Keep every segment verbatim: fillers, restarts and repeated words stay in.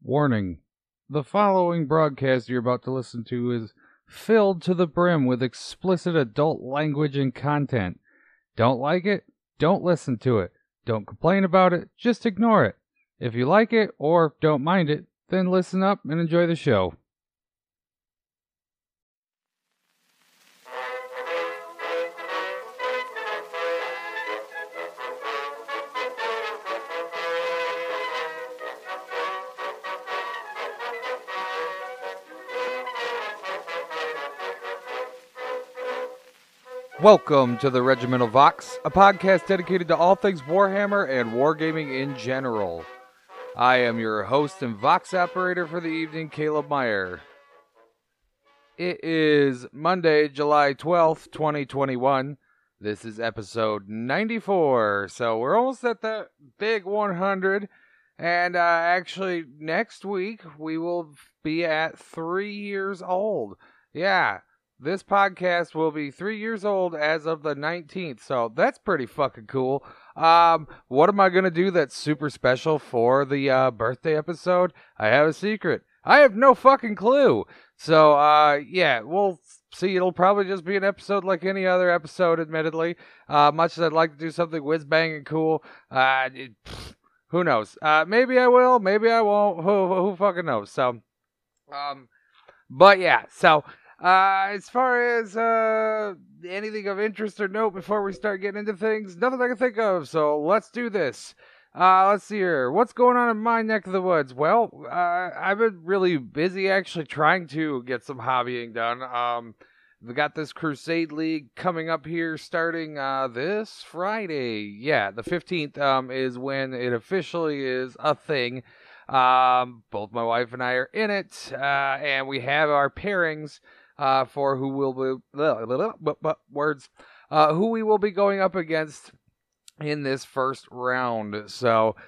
Warning. The following broadcast you're about to listen to is filled to the brim with explicit adult language and content. Don't like it? Don't listen to it. Don't complain about it. Just ignore it. If you like it or don't mind it, then listen up and enjoy the show. Welcome to the Regimental Vox, a podcast dedicated to all things Warhammer and wargaming in general. I am your host and Vox operator for the evening, Caleb Meyer. It is Monday, July twelfth, twenty twenty-one. This is episode ninety-four, so we're almost at that big one hundred. And uh, actually, next week, we will be at three years old. Yeah. This podcast will be three years old as of the nineteenth, so that's pretty fucking cool. Um, what am I going to do that's super special for the uh, birthday episode? I have a secret. I have no fucking clue. So, uh, yeah, we'll see. It'll probably just be an episode like any other episode, admittedly. Uh, much as I'd like to do something whiz-bang and cool, uh, it, pff, who knows? Uh, maybe I will, maybe I won't. Who, who fucking knows? So, um, but yeah, so... Uh, as far as, uh, anything of interest or note before we start getting into things, nothing I can think of, so let's do this. Uh, let's see here. What's going on in my neck of the woods? Well, uh, I've been really busy actually trying to get some hobbying done. Um, we got this Crusade League coming up here starting, uh, this Friday. Yeah, the fifteenth, um, is when it officially is a thing. Um, both my wife and I are in it, uh, and we have our pairings. Uh, for who will be blah, blah, blah, blah, words, uh, who we will be going up against in this first round. So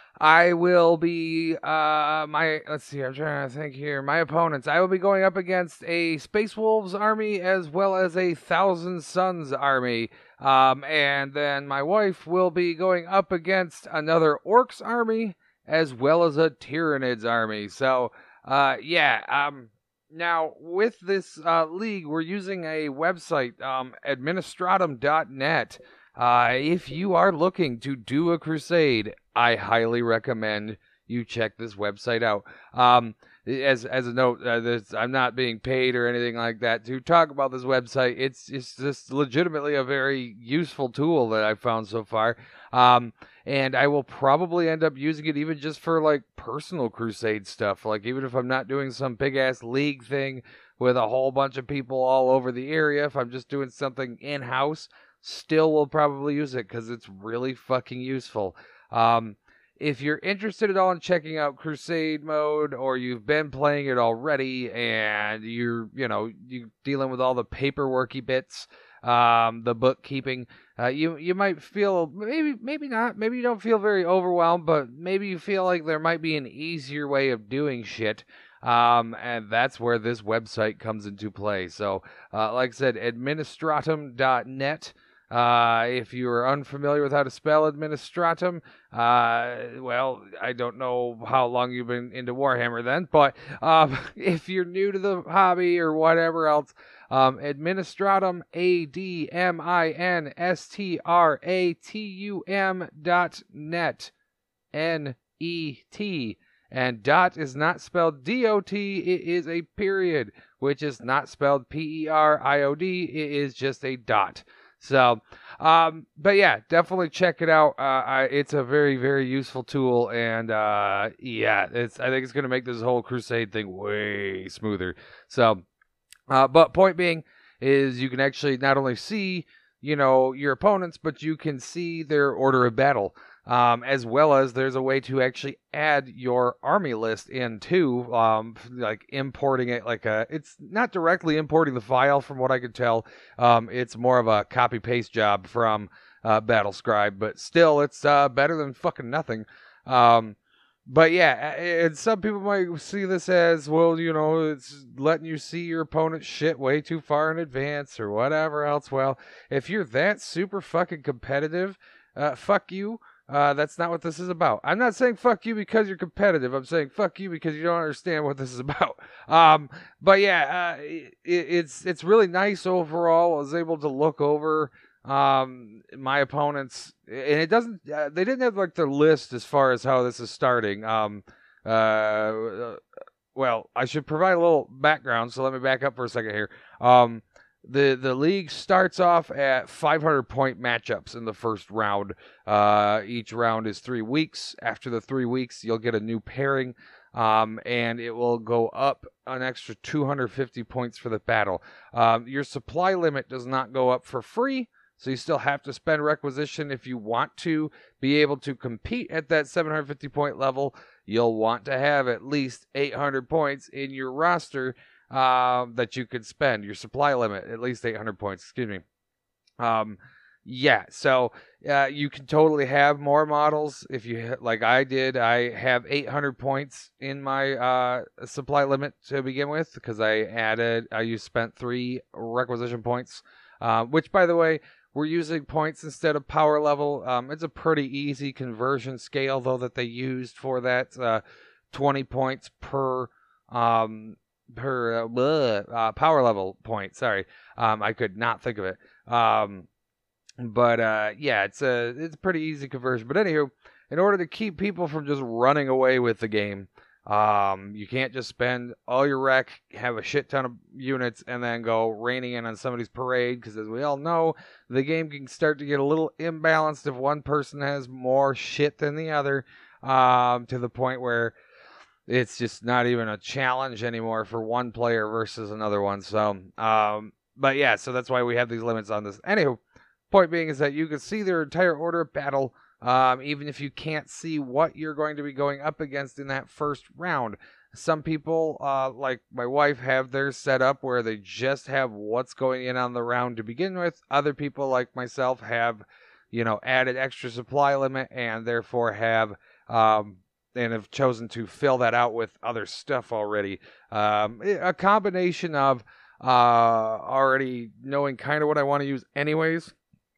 I will be uh, my let's see, I'm trying to think here. My opponents, I will be going up against a Space Wolves army as well as a Thousand Suns army, um, and then my wife will be going up against another Orcs army as well as a Tyranids army. So uh, yeah, um. Now, with this uh, league, we're using a website, um, administratum dot net. Uh, if you are looking to do a crusade, I highly recommend you check this website out. Um, as as a note, uh, this, I'm not being paid or anything like that to talk about this website. It's it's just legitimately a very useful tool that I've found so far. Um, and I will probably end up using it even just for like personal crusade stuff. Like even if I'm not doing some big ass league thing with a whole bunch of people all over the area, if I'm just doing something in house, still will probably use it because it's really fucking useful. Um, if you're interested at all in checking out Crusade mode, or you've been playing it already and you're, you know, you dealing with all the paperworky bits, um, the bookkeeping, uh, you you might feel maybe maybe not, maybe you don't feel very overwhelmed, but maybe you feel like there might be an easier way of doing shit. Um, and that's where this website comes into play. So, uh, like I said, administratum dot net. Uh, if you are unfamiliar with how to spell administratum, uh, well, I don't know how long you've been into Warhammer then, but um, if you're new to the hobby or whatever else, um, administratum, A D M I N S T R A T U M dot net, N E T, and dot is not spelled D O T, it is a period, which is not spelled P E R I O D, it is just a dot. So, um, but yeah, definitely check it out. Uh, I, it's a very, very useful tool, and uh, yeah, it's. I think it's going to make this whole crusade thing way smoother. So, uh, but point being is you can actually not only see, you know, your opponents, but you can see their order of battle. Um, as well as there's a way to actually add your army list in too, um, like importing it like a, it's not directly importing the file from what I could tell. Um, it's more of a copy paste job from, uh, Battlescribe, but still it's, uh, better than fucking nothing. Um, but yeah, and some people might see this as, well, you know, it's letting you see your opponent's shit way too far in advance or whatever else. Well, if you're that super fucking competitive, uh, fuck you. Uh, that's not what this is about. I'm not saying fuck you because you're competitive. I'm saying fuck you because you don't understand what this is about. Um, but yeah, uh, it, it's it's really nice overall. I was able to look over um my opponents, and it doesn't. Uh, they didn't have like the list as far as how this is starting. Um, uh, well, I should provide a little background. So let me back up for a second here. Um. The the league starts off at five hundred point matchups in the first round. Uh, each round is three weeks. After the three weeks, you'll get a new pairing, um, and it will go up an extra two hundred fifty points for the battle. Um, your supply limit does not go up for free, so you still have to spend requisition if you want to be able to compete at that seven hundred fifty point level. You'll want to have at least eight hundred points in your roster uh, that you could spend. Your supply limit, at least eight hundred points, excuse me. Um, yeah, so uh, you can totally have more models if you, like I did. I have eight hundred points in my uh, supply limit to begin with because I added, I used spent three requisition points, uh, which, by the way, we're using points instead of power level. Um, it's a pretty easy conversion scale, though, that they used for that. Uh, twenty points per um, per uh, bleh, uh, power level point. Sorry, um, I could not think of it. Um, but uh, yeah, it's a it's a pretty easy conversion. But anywho, in order to keep people from just running away with the game, um, you can't just spend all your rec, have a shit ton of units, and then go raining in on somebody's parade. Because as we all know, the game can start to get a little imbalanced if one person has more shit than the other, um, to the point where it's just not even a challenge anymore for one player versus another one. So, um, but yeah, so that's why we have these limits on this. Anywho, point being is that you can see their entire order of battle, um, even if you can't see what you're going to be going up against in that first round. Some people, uh, like my wife, have theirs set up where they just have what's going in on the round to begin with. Other people, like myself, have, you know, added extra supply limit and therefore have, um, and have chosen to fill that out with other stuff already. Um, a combination of uh, already knowing kind of what I want to use anyways.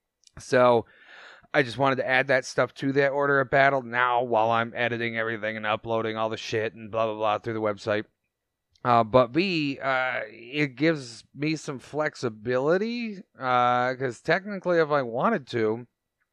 So I just wanted to add that stuff to that order of battle now while I'm editing everything and uploading all the shit and blah, blah, blah through the website. Uh, but B, uh, it gives me some flexibility because uh, technically if I wanted to,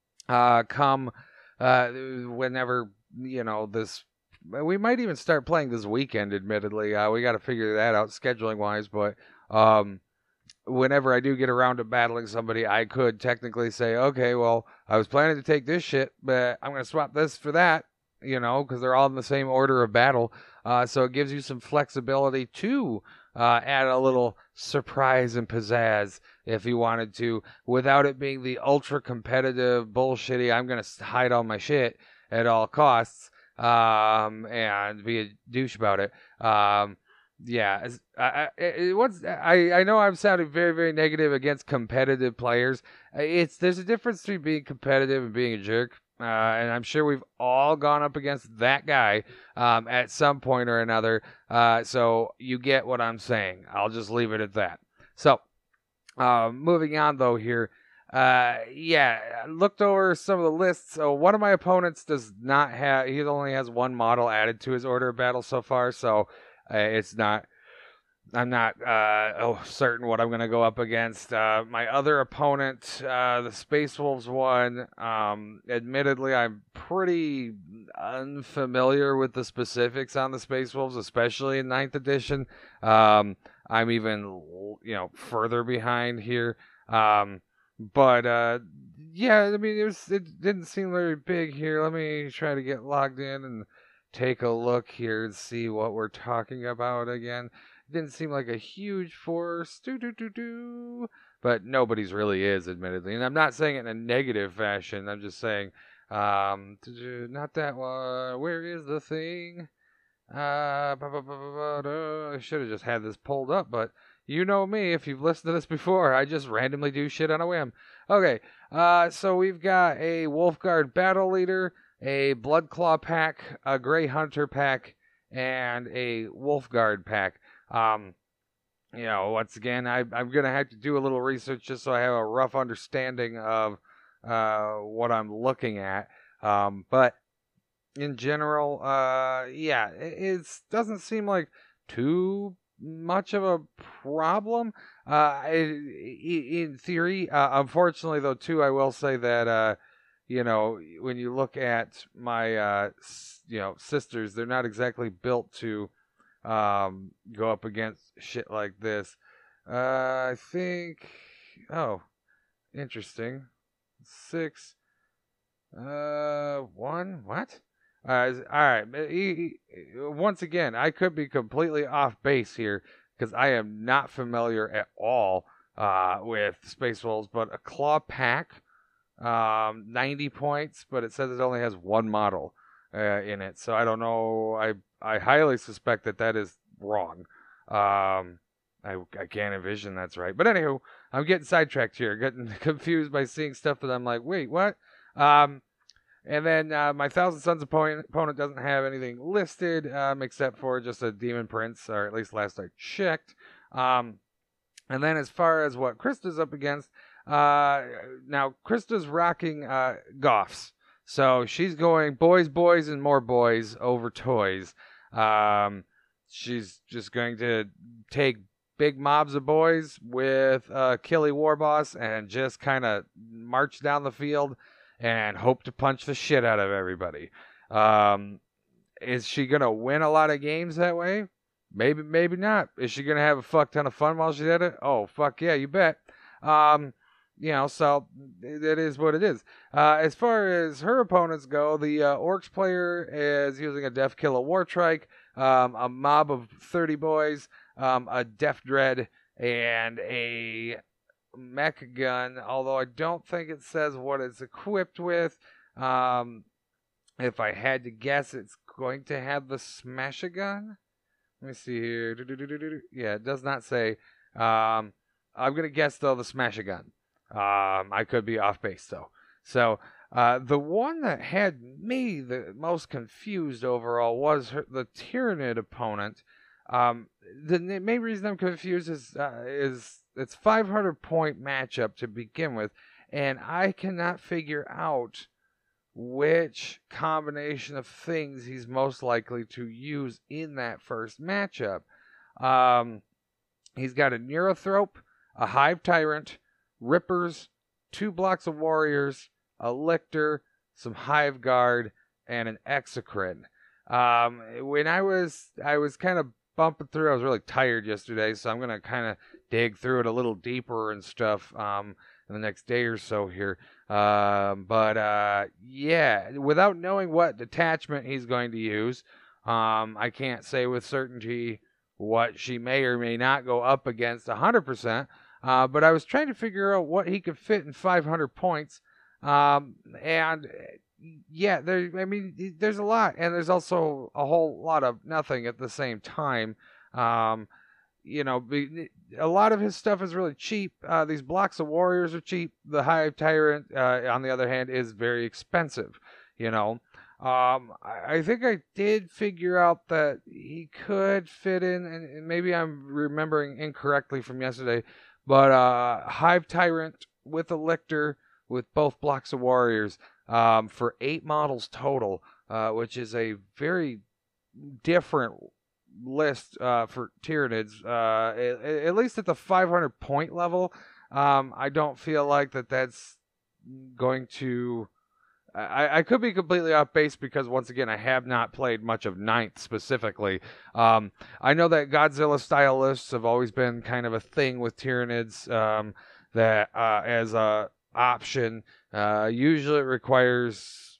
uh, come uh, whenever, you know, this, we might even start playing this weekend, admittedly. Uh, we got to figure that out scheduling wise, but um, whenever I do get around to battling somebody, I could technically say, okay, well, I was planning to take this shit, but I'm going to swap this for that, you know, because they're all in the same order of battle. Uh, so it gives you some flexibility to uh, add a little surprise and pizzazz if you wanted to, without it being the ultra competitive bullshitty, I'm going to hide all my shit at all costs um, and be a douche about it. Um, Yeah, I, I, it, what's, I, I know I'm sounding very, very negative against competitive players. It's There's a difference between being competitive and being a jerk, uh, and I'm sure we've all gone up against that guy um, at some point or another. Uh, so you get what I'm saying. I'll just leave it at that. So, uh, moving on though here. Uh, yeah, I looked over some of the lists. So one of my opponents does not have, he only has one model added to his order of battle so far, so uh, it's not, I'm not uh, oh, certain what I'm going to go up against. Uh, my other opponent, uh, the Space Wolves one, um, admittedly, I'm pretty unfamiliar with the specifics on the Space Wolves, especially in ninth edition. Um, I'm even, you know, further behind here. Um, But, uh, yeah, I mean, it was, it didn't seem very big here. Let me try to get logged in and take a look here and see what we're talking about again. It didn't seem like a huge force, do do do do, but nobody's really is, admittedly. And I'm not saying it in a negative fashion. I'm just saying, um, not that one. Where is the thing? Uh, I should have just had this pulled up, but you know me, if you've listened to this before, I just randomly do shit on a whim. Okay, uh, so we've got a Wolfguard Battle Leader, a Bloodclaw pack, a Grey Hunter pack, and a Wolfguard pack. Um, you know, once again, I, I'm going to have to do a little research just so I have a rough understanding of uh, what I'm looking at. Um, but in general, uh, yeah, it it's, doesn't seem like too much of a problem. Uh, in theory, uh, unfortunately, though, too, I will say that, uh, you know, when you look at my, uh, you know, sisters, they're not exactly built to um, go up against shit like this. Uh, I think, oh, interesting. Six, uh, one, what? Uh, all right. He, he, once again, I could be completely off base here because I am not familiar at all uh, with Space Wolves, but a Claw Pack, um, ninety points, but it says it only has one model uh, in it. So I don't know. I I highly suspect that that is wrong. Um, I, I can't envision that's right. But anywho, I'm getting sidetracked here, getting confused by seeing stuff that I'm like, wait, what? Um, and then uh, my Thousand Sons opponent, opponent doesn't have anything listed um, except for just a Demon Prince, or at least last I checked. Um, and then as far as what Krista's up against, uh, now Krista's rocking uh, Goffs. So she's going boys, boys, and more boys over toys. Um, she's just going to take big mobs of boys with uh, Killy Warboss and just kind of march down the field and hope to punch the shit out of everybody. Um, is she going to win a lot of games that way? Maybe, maybe not. Is she going to have a fuck ton of fun while she's at it? Oh, fuck yeah, you bet. Um, you know, so it is what it is. Uh, as far as her opponents go, the uh, Orcs player is using a Death Killer Wartrike, um, a mob of thirty boys, um, a Death Dread, and a mech gun, although I don't think it says what it's equipped with. Um, if I had to guess, it's going to have the Smash-A-Gun. Let me see here. Yeah, it does not say. Um, I'm going to guess, though, the Smash-A-Gun. Um, I could be off base, though. So, uh, the one that had me the most confused overall was her, the Tyranid opponent. Um, the main reason I'm confused is uh, is it's five hundred point matchup to begin with, and I cannot figure out which combination of things he's most likely to use in that first matchup. Um, he's got a Neurothrope, a Hive Tyrant, Rippers, two blocks of Warriors, a Lictor, some Hive Guard, and an Exocrine. Um, when I was I was kind of bumping through, I was really tired yesterday, so I'm gonna kind of dig through it a little deeper and stuff um, in the next day or so here. Um, but uh, yeah, without knowing what detachment he's going to use, um, I can't say with certainty what she may or may not go up against one hundred percent. Uh, but I was trying to figure out what he could fit in five hundred points. Um, and yeah, there, I mean, there's a lot, and there's also a whole lot of nothing at the same time. Um, you know, a lot of his stuff is really cheap. Uh, these blocks of Warriors are cheap. The Hive Tyrant, uh, on the other hand, is very expensive, you know. Um, I, I think I did figure out that he could fit in, and maybe I'm remembering incorrectly from yesterday, but uh, Hive Tyrant with a Lictor with both blocks of Warriors um, for eight models total, uh, which is a very different list uh, for Tyranids. Uh, at, at least at the five hundred point level, um, I don't feel like that that's going to... I, I could be completely off base because, once again, I have not played much of Ninth specifically. Um, I know that Godzilla style lists have always been kind of a thing with Tyranids, um, that uh, as a option, uh, usually it requires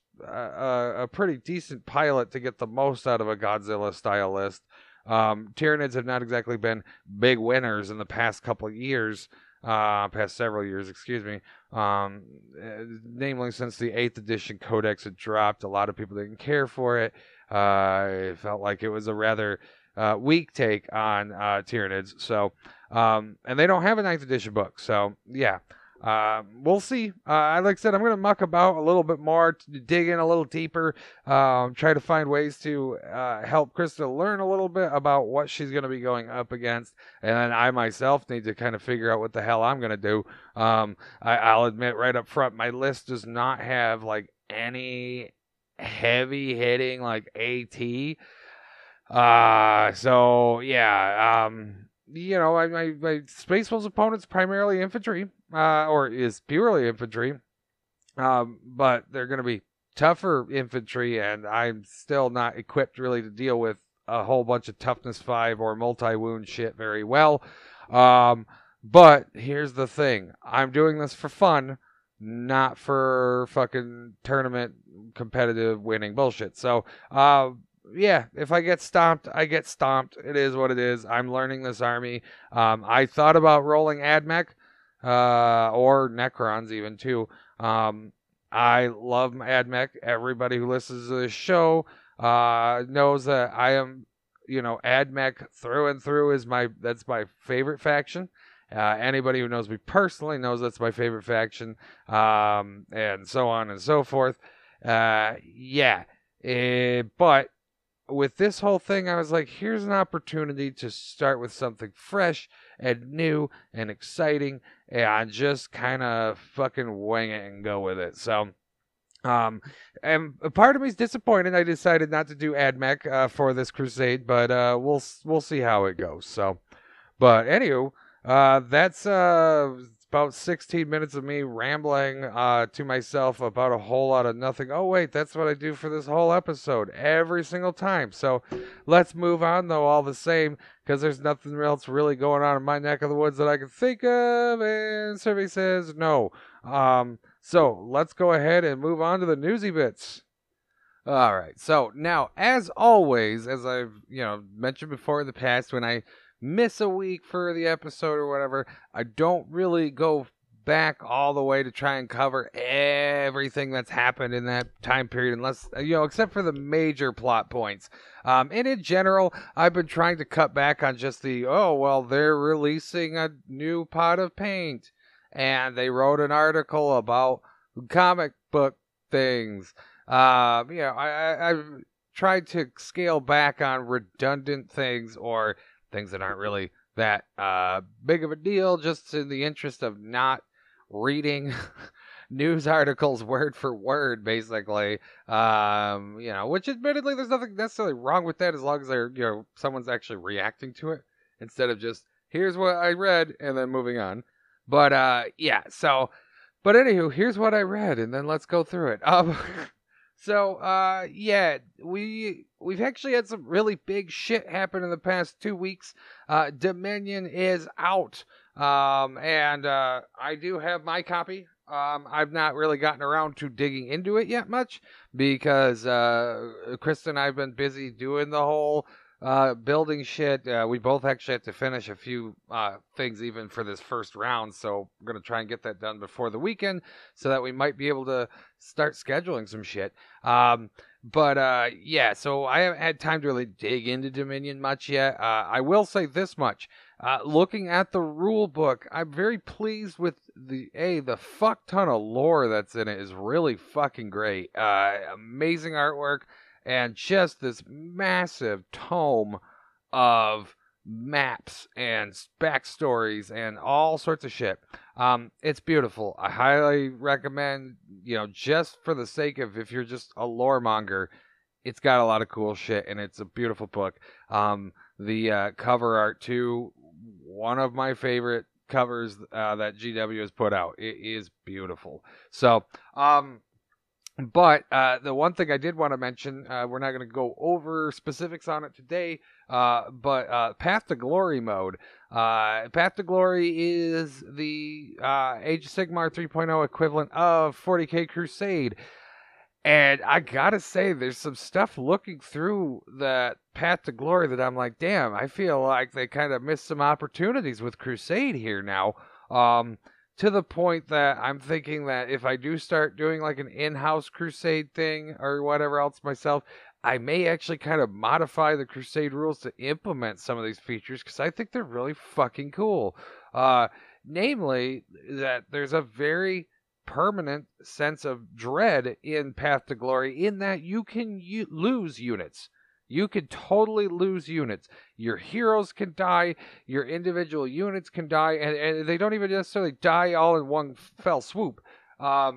a, a pretty decent pilot to get the most out of a Godzilla style list. Um, Tyranids have not exactly been big winners in the past couple of years. Uh, past several years, excuse me. Um, namely, since the eighth edition Codex had dropped, a lot of people didn't care for it. Uh, it felt like it was a rather uh, weak take on uh, Tyranids. So, um, and they don't have a ninth edition book. So, yeah. Uh, we'll see. Uh, like I said, I'm going to muck about a little bit more, to dig in a little deeper, um, try to find ways to uh, help Krista learn a little bit about what she's going to be going up against, and then I myself need to kind of figure out what the hell I'm going to do. Um, I, I'll admit right up front, my list does not have like any heavy hitting like AT. Uh, so yeah, um, you know, my, my, my Space Wolves opponent's primarily infantry, uh, or is purely infantry. Um, but they're going to be tougher infantry, and I'm still not equipped really to deal with a whole bunch of toughness five or multi-wound shit very well. Um, but here's the thing. I'm doing this for fun, not for fucking tournament competitive winning bullshit. So, uh, yeah, if I get stomped, I get stomped. It is what it is. I'm learning this army. Um, I thought about rolling AdMech, uh, or Necrons even too. Um, I love AdMech. Everybody who listens to this show uh, knows that I am, you know, AdMech through and through is my, that's my favorite faction. Uh, anybody who knows me personally knows that's my favorite faction, um, and so on and so forth. Uh, yeah, uh, but with this whole thing, I was like, here's an opportunity to start with something fresh and new and exciting, and just kind of fucking wing it and go with it. So, um, and a part of me is disappointed. I decided not to do AdMech uh, for this crusade, but uh, we'll we'll see how it goes. So, but anywho, uh, that's uh. about sixteen minutes of me rambling uh, to myself about a whole lot of nothing. Oh, wait, that's what I do for this whole episode every single time. So let's move on, though, all the same, because there's nothing else really going on in my neck of the woods that I can think of. And survey says no. Um, so let's go ahead and move on to the newsy bits. All right. So now, as always, as I've you know mentioned before in the past, when I miss a week for the episode or whatever, I don't really go back all the way to try and cover everything that's happened in that time period, unless, you know, except for the major plot points. Um, and in general, I've been trying to cut back on just the, oh, well, they're releasing a new pot of paint, and they wrote an article about comic book things. Um, you know, I, I, I've tried to scale back on redundant things or things that aren't really that uh, big of a deal, just in the interest of not reading news articles word for word, basically. Um, you know, which admittedly, there's nothing necessarily wrong with that as long as they're, you know, someone's actually reacting to it instead of just, here's what I read and then moving on. But uh, yeah, so, but anywho, here's what I read and then let's go through it. Um, So, uh, yeah, we, we've actually had some really big shit happen in the past two weeks. Uh, Dominion is out. Um, and, uh, I do have my copy. Um, I've not really gotten around to digging into it yet much because, uh, Krista and I have been busy doing the whole, uh, building shit. Uh, we both actually have to finish a few, uh, things even for this first round. So we're going to try and get that done before the weekend so that we might be able to start scheduling some shit. Um, but, uh, yeah, so I haven't had time to really dig into Dominion much yet. Uh, I will say this much. Uh, looking at the rule book, I'm very pleased with the, A, the fuck ton of lore that's in it is really fucking great. Uh, amazing artwork and just this massive tome of maps and backstories and all sorts of shit. Um, it's beautiful. I highly recommend, you know, just for the sake of if you're just a lore monger, it's got a lot of cool shit and it's a beautiful book. Um, the uh, cover art too, one of my favorite covers uh, that G W has put out. It is beautiful. So, um, but uh, the one thing I did want to mention, uh, we're not going to go over specifics on it today, uh, but uh, Path to Glory mode. Uh, Path to Glory is the uh, Age of Sigmar three point oh equivalent of forty K Crusade. And I gotta say, there's some stuff looking through that Path to Glory that I'm like, damn, I feel like they kind of missed some opportunities with Crusade here now. Um, to the point that I'm thinking that if I do start doing like an in-house Crusade thing or whatever else myself, I may actually kind of modify the Crusade rules to implement some of these features because I think they're really fucking cool. Uh, namely, that there's a very permanent sense of dread in Path to Glory in that you can u- lose units. You could totally lose units. Your heroes can die, your individual units can die, and, and they don't even necessarily die all in one fell swoop. Um,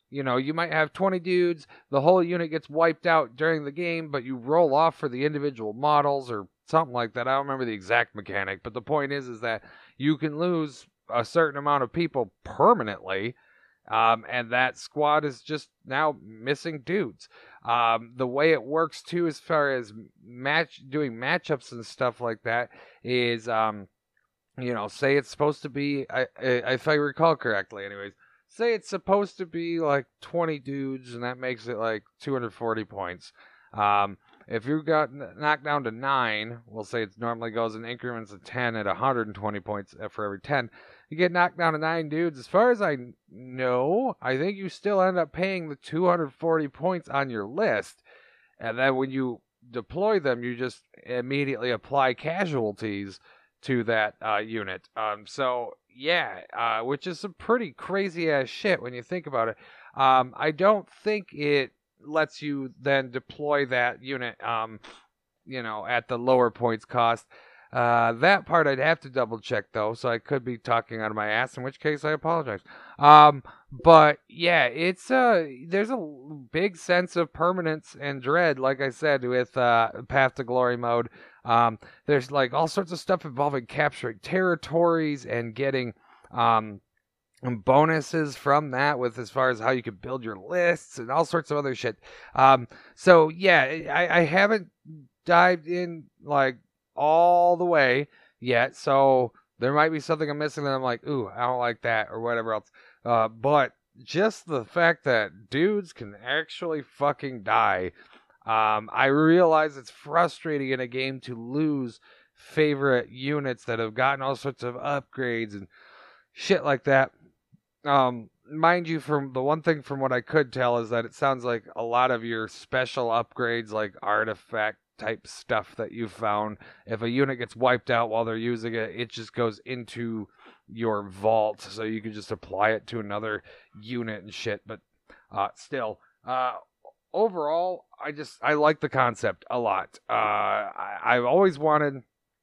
you know, you might have twenty dudes, the whole unit gets wiped out during the game, but you roll off for the individual models or something like that. I don't remember the exact mechanic, but the point is, is that you can lose a certain amount of people permanently, um, and that squad is just now missing dudes. Um, the way it works too, as far as match doing matchups and stuff like that, is um, you know, say it's supposed to be, I, I, if I recall correctly, anyways, say it's supposed to be like twenty dudes, and that makes it like two hundred forty points. Um, if you got knocked down to nine, we'll say it normally goes in increments of ten at one hundred twenty points for every ten. You get knocked down to nine dudes. As far as I know, I think you still end up paying the two hundred forty points on your list. And then when you deploy them, you just immediately apply casualties to that uh, unit. Um, so, yeah, uh, which is some pretty crazy ass shit when you think about it. Um, I don't think it lets you then deploy that unit, um, you know, at the lower points cost. Uh, that part I'd have to double check though, so I could be talking out of my ass, in which case I apologize. Um, but yeah, it's uh, there's a big sense of permanence and dread, like I said, with uh, Path to Glory mode. Um, there's like all sorts of stuff involving capturing territories and getting um, bonuses from that, with as far as how you can build your lists and all sorts of other shit. Um, so yeah, I, I haven't dived in like all the way yet, so there might be something I'm missing that I'm like, ooh, I don't like that, or whatever else. Uh, but just the fact that dudes can actually fucking die. Um, I realize it's frustrating in a game to lose favorite units that have gotten all sorts of upgrades and shit like that. Um, mind you, from the one thing from what I could tell is that it sounds like a lot of your special upgrades, like artifact type stuff that you found, if a unit gets wiped out while they're using it, it just goes into your vault, so you can just apply it to another unit and shit. But uh, still, uh, overall, I just I like the concept a lot. Uh, I, I've always wanted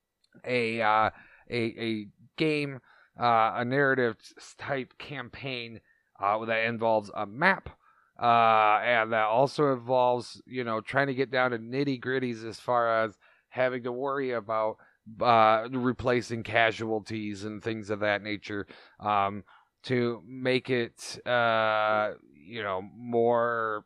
a uh, a a game, uh, a narrative type campaign uh, that involves a map. Uh, and that also involves, you know, trying to get down to nitty gritties as far as having to worry about uh, replacing casualties and things of that nature, um, to make it, uh, you know, more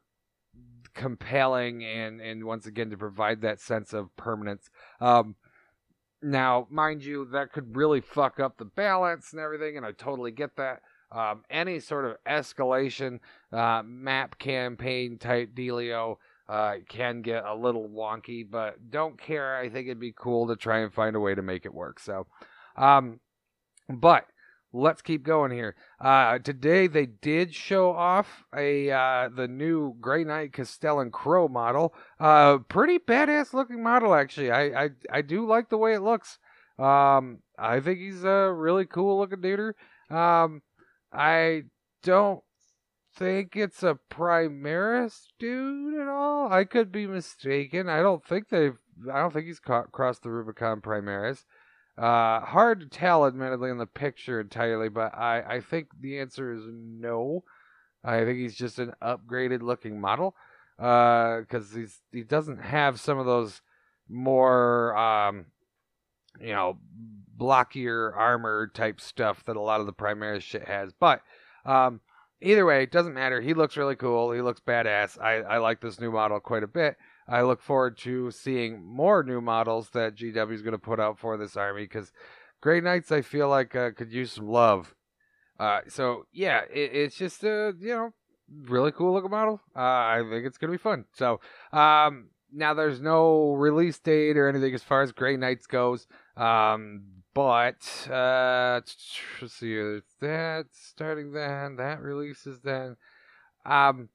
compelling and, and once again to provide that sense of permanence. Um, now, mind you, that could really fuck up the balance and everything, and I totally get that. Um, any sort of escalation, uh, map campaign type dealio uh, can get a little wonky, but don't care. I think it'd be cool to try and find a way to make it work. So, um, but let's keep going here. Uh, today they did show off a uh, the new Grey Knight Castellan Crow model. Uh, pretty badass looking model, actually. I, I I do like the way it looks. Um, I think he's a really cool looking duder. Um. I don't think it's a Primaris dude at all. I could be mistaken. I don't think they've. I don't think he's ca- crossed the Rubicon Primaris. Uh, hard to tell, admittedly, in the picture entirely, but I, I think the answer is no. I think he's just an upgraded looking model. Uh, because he's he doesn't have some of those more um, you know, blockier armor type stuff that a lot of the Primaris shit has. But um, either way, it doesn't matter. He looks really cool. He looks badass. I, I like this new model quite a bit. I look forward to seeing more new models that G W is going to put out for this army, because Grey Knights, I feel like, uh, could use some love. Uh, so, yeah, it, it's just a, you know, really cool looking model. Uh, I think it's going to be fun. So, um, now there's no release date or anything as far as Grey Knights goes. Um, but, uh, let's see, that starting then, that releases then, um,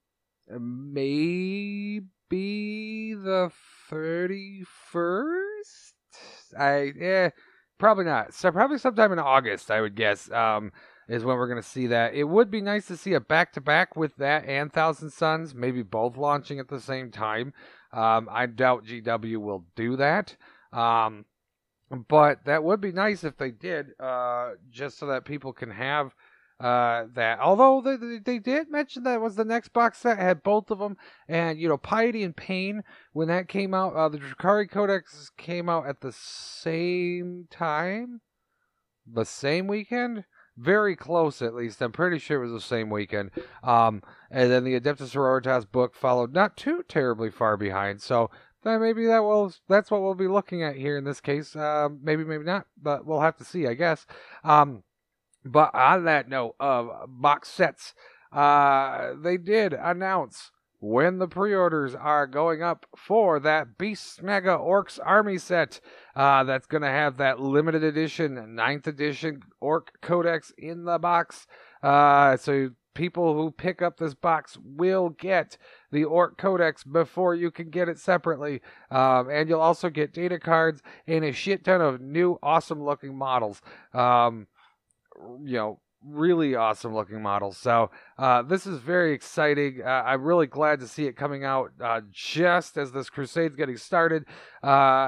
maybe the thirty-first? I, eh, probably not. So probably sometime in August, I would guess, um, is when we're going to see that. It would be nice to see a back-to-back with that and Thousand Suns, maybe both launching at the same time. Um, I doubt G W will do that. Um, but that would be nice if they did, uh, just so that people can have Uh, that although they, they they did mention that was the next box set had both of them, and you know Piety and Pain when that came out, uh, the Drukhari Codex came out at the same time, the same weekend, very close at least. I'm pretty sure it was the same weekend. Um, and then the Adeptus Sororitas book followed, not too terribly far behind. So uh, maybe that will that's what we'll be looking at here in this case. Uh, maybe maybe not, but we'll have to see, I guess. Um. But on that note of box sets, uh, they did announce when the pre-orders are going up for that Beast Mega Orcs Army set. Uh, that's going to have that limited edition, ninth edition Orc Codex in the box. Uh, so people who pick up this box will get the Orc Codex before you can get it separately. Um, and you'll also get data cards and a shit ton of new awesome looking models. Um, you know, really awesome looking models. So uh, this is very exciting. Uh, I'm really glad to see it coming out uh, just as this Crusade's getting started. Uh,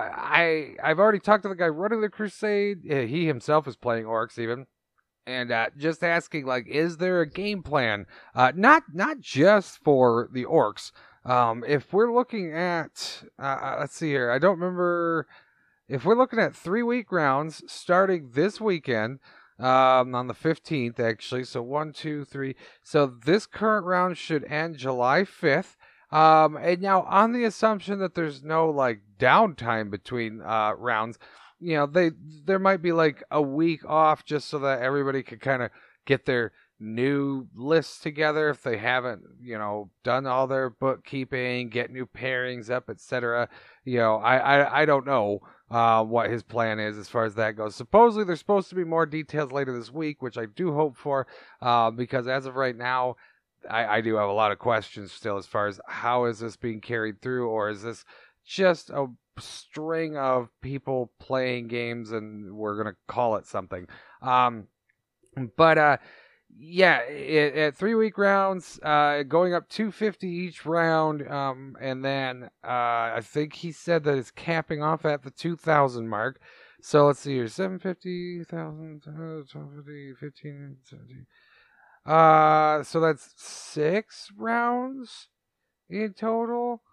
I, I've already talked to the guy running the Crusade. He himself is playing Orcs even. And uh, just asking, like, is there a game plan? Uh, not not just for the Orcs. Um, if we're looking at, uh, let's see here. I don't remember. If we're looking at three-week rounds starting this weekend, Um, on the fifteenth, actually. So one, two, three. So this current round should end July fifth. Um, and now on the assumption that there's no like downtime between uh rounds, you know, they there might be like a week off just so that everybody could kind of get their new lists together if they haven't, you know, done all their bookkeeping, get new pairings up, et cetera. You know, I, I I don't know. Uh, what his plan is as far as that goes. Supposedly there's supposed to be more details later this week, which I do hope for, uh, because as of right now, I, I do have a lot of questions still as far as how is this being carried through, or is this just a string of people playing games and we're going to call it something. Um, but uh, yeah, it, at three week rounds, uh, going up two hundred fifty each round, um, and then uh, I think he said that it's capping off at the two thousand mark. So let's see here, seven hundred fifty, one thousand, twelve fifty, fifteen, seventeen. Uh, so that's six rounds in total.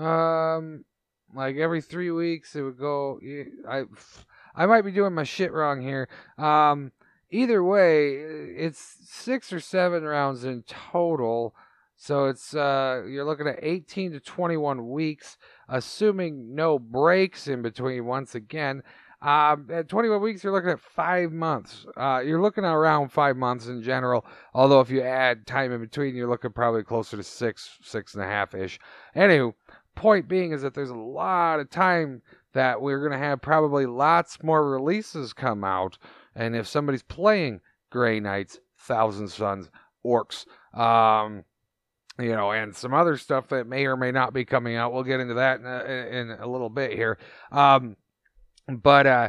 Um, like every three weeks it would go. I, I might be doing my shit wrong here. Um. Either way, it's six or seven rounds in total. So it's uh, you're looking at eighteen to twenty-one weeks, assuming no breaks in between once again. Um, at twenty-one weeks, you're looking at five months. Uh, you're looking at around five months in general. Although if you add time in between, you're looking probably closer to six, six and a half-ish. Anywho, point being is that there's a lot of time that we're going to have probably lots more releases come out. And if somebody's playing Grey Knights, Thousand Sons, Orcs, um, you know, and some other stuff that may or may not be coming out, we'll get into that in a, in a little bit here. Um, but, uh,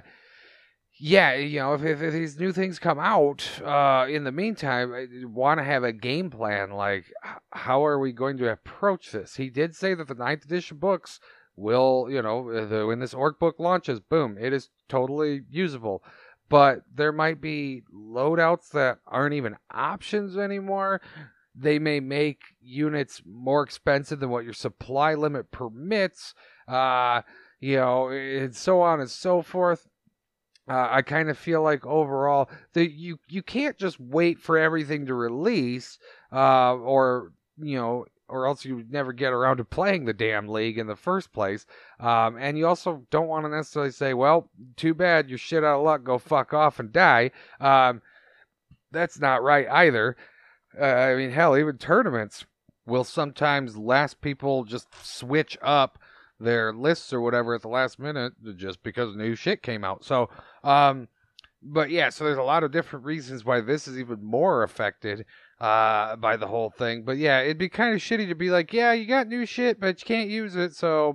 yeah, you know, if, if, if these new things come out, uh, in the meantime, I want to have a game plan. Like, how are we going to approach this? He did say that the ninth edition books will, you know, the, when this Orc book launches, boom, it is totally usable. But there might be loadouts that aren't even options anymore. They may make units more expensive than what your supply limit permits. Uh, you know, and so on and so forth. Uh, I kind of feel like overall that you you can't just wait for everything to release, uh, or you know, or else you would never get around to playing the damn league in the first place. Um, and you also don't want to necessarily say, well, too bad, you're shit out of luck, go fuck off and die. Um, that's not right either. Uh, I mean, hell, even tournaments will sometimes last people just switch up their lists or whatever at the last minute just because new shit came out. So, um, but yeah, so there's a lot of different reasons why this is even more affected uh, by the whole thing. But yeah, it'd be kind of shitty to be like, yeah, you got new shit, but you can't use it. So,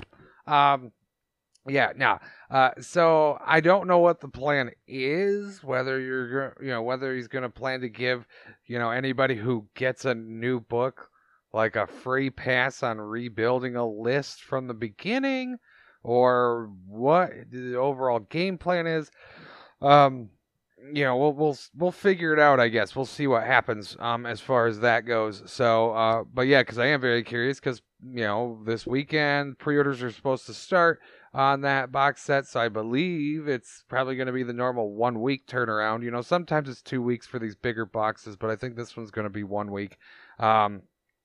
um, yeah, no. Uh, so I don't know what the plan is, whether you're, you know, whether he's going to plan to give, you know, anybody who gets a new book like a free pass on rebuilding a list from the beginning, or what the overall game plan is. Um, you know, we'll we'll we'll figure it out. I guess we'll see what happens um as far as that goes. So, uh, but yeah, because I am very curious because you know this weekend pre-orders are supposed to start on that box set. So I believe it's probably going to be the normal one week turnaround. You know, sometimes it's two weeks for these bigger boxes, but I think this one's going to be one week. Um,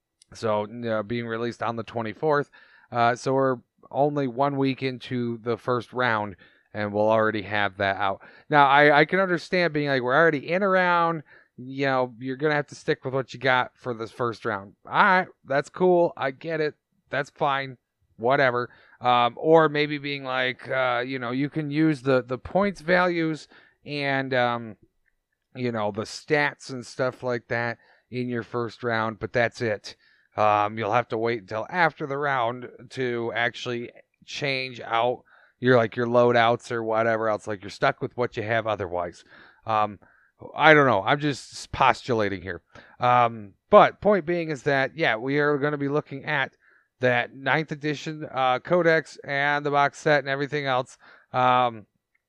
so you know, being released on the twenty-fourth. Uh, so we're only one week into the first round, and we'll already have that out. Now, I, I can understand being like, we're already in a round, you know, you're going to have to stick with what you got for this first round. All right, that's cool. I get it. That's fine. Whatever. Um, or maybe being like, uh, you know, you can use the, the points values and, um, you know, the stats and stuff like that in your first round, but that's it. Um, you'll have to wait until after the round to actually change out your like your loadouts or whatever else. Like you're stuck with what you have otherwise. Um, I don't know. I'm just postulating here. Um, but point being is that yeah, we are going to be looking at that ninth edition uh, codex and the box set and everything else um,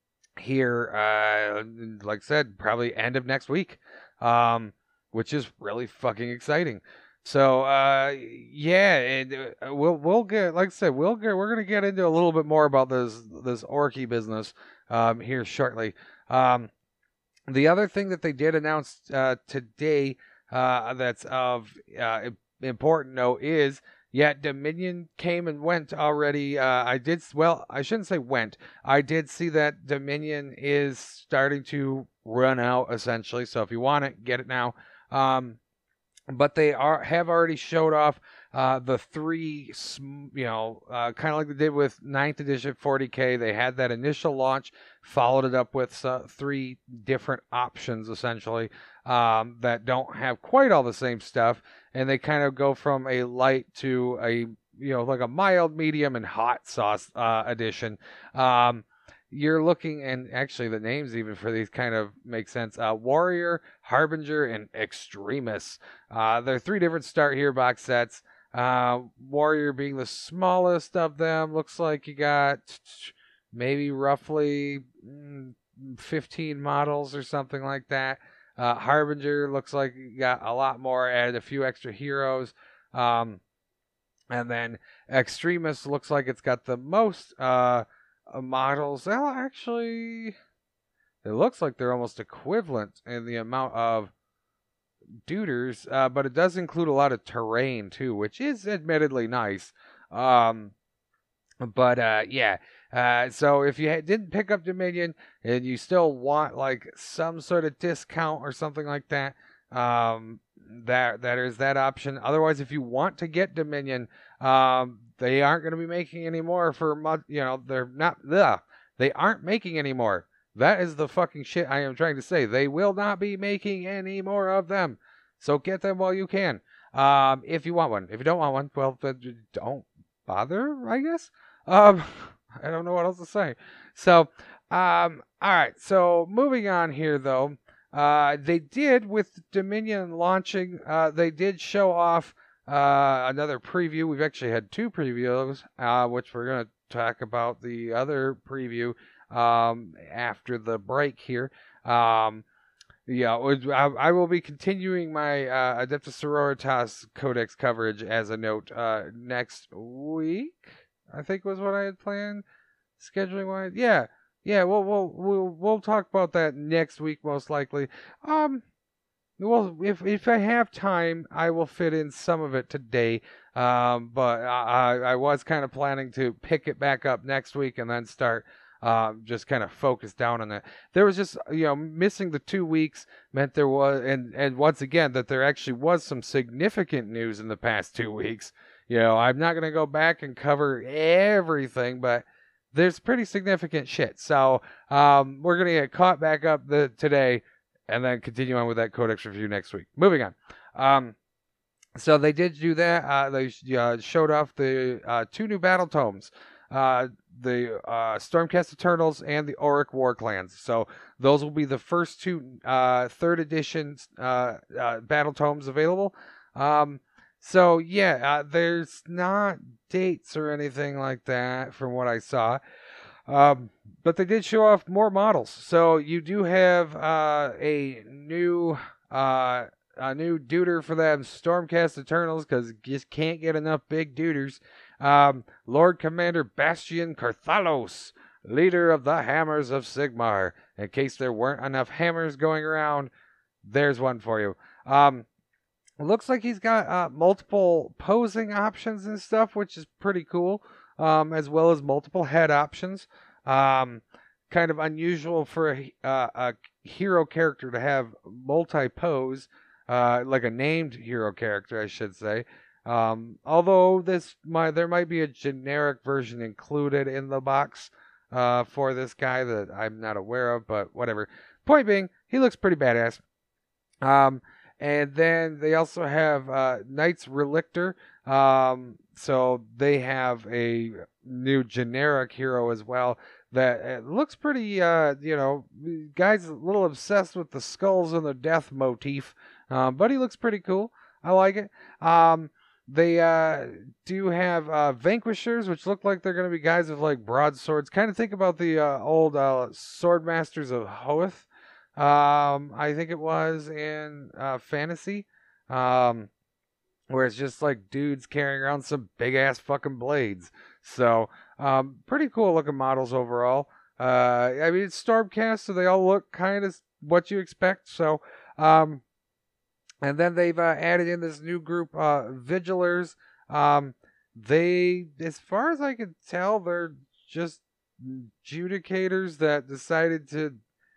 here. Uh, like I said, probably end of next week, um, which is really fucking exciting. So uh, yeah, and uh, we'll we'll get like I said we'll get we're gonna get into a little bit more about this this Orky business um, here shortly. Um, the other thing that they did announce uh, today uh, that's of uh, important note is yeah, Dominion came and went already. Uh, I did well. I shouldn't say went. I did see that Dominion is starting to run out essentially. So if you want it, get it now. Um, But they are have already showed off uh, the three, you know, uh, kind of like they did with ninth edition forty K. They had that initial launch, followed it up with uh, three different options, essentially, um, that don't have quite all the same stuff. And they kind of go from a light to a, you know, like a mild, medium, and hot sauce uh, edition. Um, You're looking, and actually the names even for these kind of make sense. Uh, Warrior, Harbinger, and Extremis. Uh, there are three different Start Here box sets. Uh, Warrior being the smallest of them. Looks like you got maybe roughly fifteen models or something like that. Uh, Harbinger looks like you got a lot more, added a few extra heroes. Um, and then Extremis looks like it's got the most... Uh, Uh, models. Well, actually, it looks like they're almost equivalent in the amount of duders, uh, but it does include a lot of terrain too, which is admittedly nice. Um, but uh, yeah, uh, so if you didn't pick up Dominion and you still want like some sort of discount or something like that, um, that that is that option. Otherwise, if you want to get Dominion, um, they aren't going to be making any more for much. You know, they're not. Ugh, they aren't making any more. That is the fucking shit I am trying to say. They will not be making any more of them. So get them while you can. Um, if you want one. If you don't want one, well, then don't bother, I guess. Um, I don't know what else to say. So, um, all right. So moving on here, though. Uh, they did, with Dominion launching, uh, they did show off uh, another preview. We've actually had two previews, uh, which we're going to talk about the other preview um, after the break here. Um, yeah, I, I will be continuing my uh, Adeptus Sororitas Codex coverage as a note uh, next week, I think was what I had planned, scheduling wise. Yeah. Yeah, we'll we'll we'll we'll talk about that next week most likely. Um, well, if if I have time, I will fit in some of it today. Um, but I I was kind of planning to pick it back up next week and then start um just kind of focus down on it. There was just you know missing the two weeks meant there was and and once again that there actually was some significant news in the past two weeks. You know, I'm not gonna go back and cover everything, but there's pretty significant shit. So um, we're going to get caught back up the, today and then continue on with that Codex review next week. Moving on. Um, so they did do that. Uh, they uh, showed off the uh, two new battle tomes. Uh, the uh, Stormcast Eternals and the Auric War Clans. So those will be the first two uh, third edition uh, uh, battle tomes available. Um, So, yeah, uh, there's not dates or anything like that from what I saw. Um, but they did show off more models. So you do have uh, a new uh, a new duder for them Stormcast Eternals, because you just can't get enough big duders. Um, Lord Commander Bastian Carthalos, leader of the Hammers of Sigmar. In case there weren't enough hammers going around, there's one for you. Um, looks like he's got uh, multiple posing options and stuff, which is pretty cool, um, as well as multiple head options. Um, kind of unusual for a, uh, a hero character to have multi-pose, uh, like a named hero character, I should say. Um, although this might, there might be a generic version included in the box uh, for this guy that I'm not aware of, but whatever. Point being, he looks pretty badass. Um, and then they also have uh, Knights Relictor. Um, so they have a new generic hero as well that looks pretty, uh, you know, guy's a little obsessed with the skulls and the death motif, um, but he looks pretty cool. I like it. Um, they uh, do have uh, Vanquishers, which look like they're going to be guys with like broadswords. Kind of think about the uh, old uh, Sword Masters of Hoeth. Um, I think it was in uh, Fantasy, um, where it's just like dudes carrying around some big ass fucking blades. So, um, pretty cool looking models overall. Uh, I mean, it's Stormcast, so they all look kind of what you expect. So, um, and then they've uh, added in this new group, uh, Vigilers. Um, they, as far as I can tell, they're just Judicators that decided to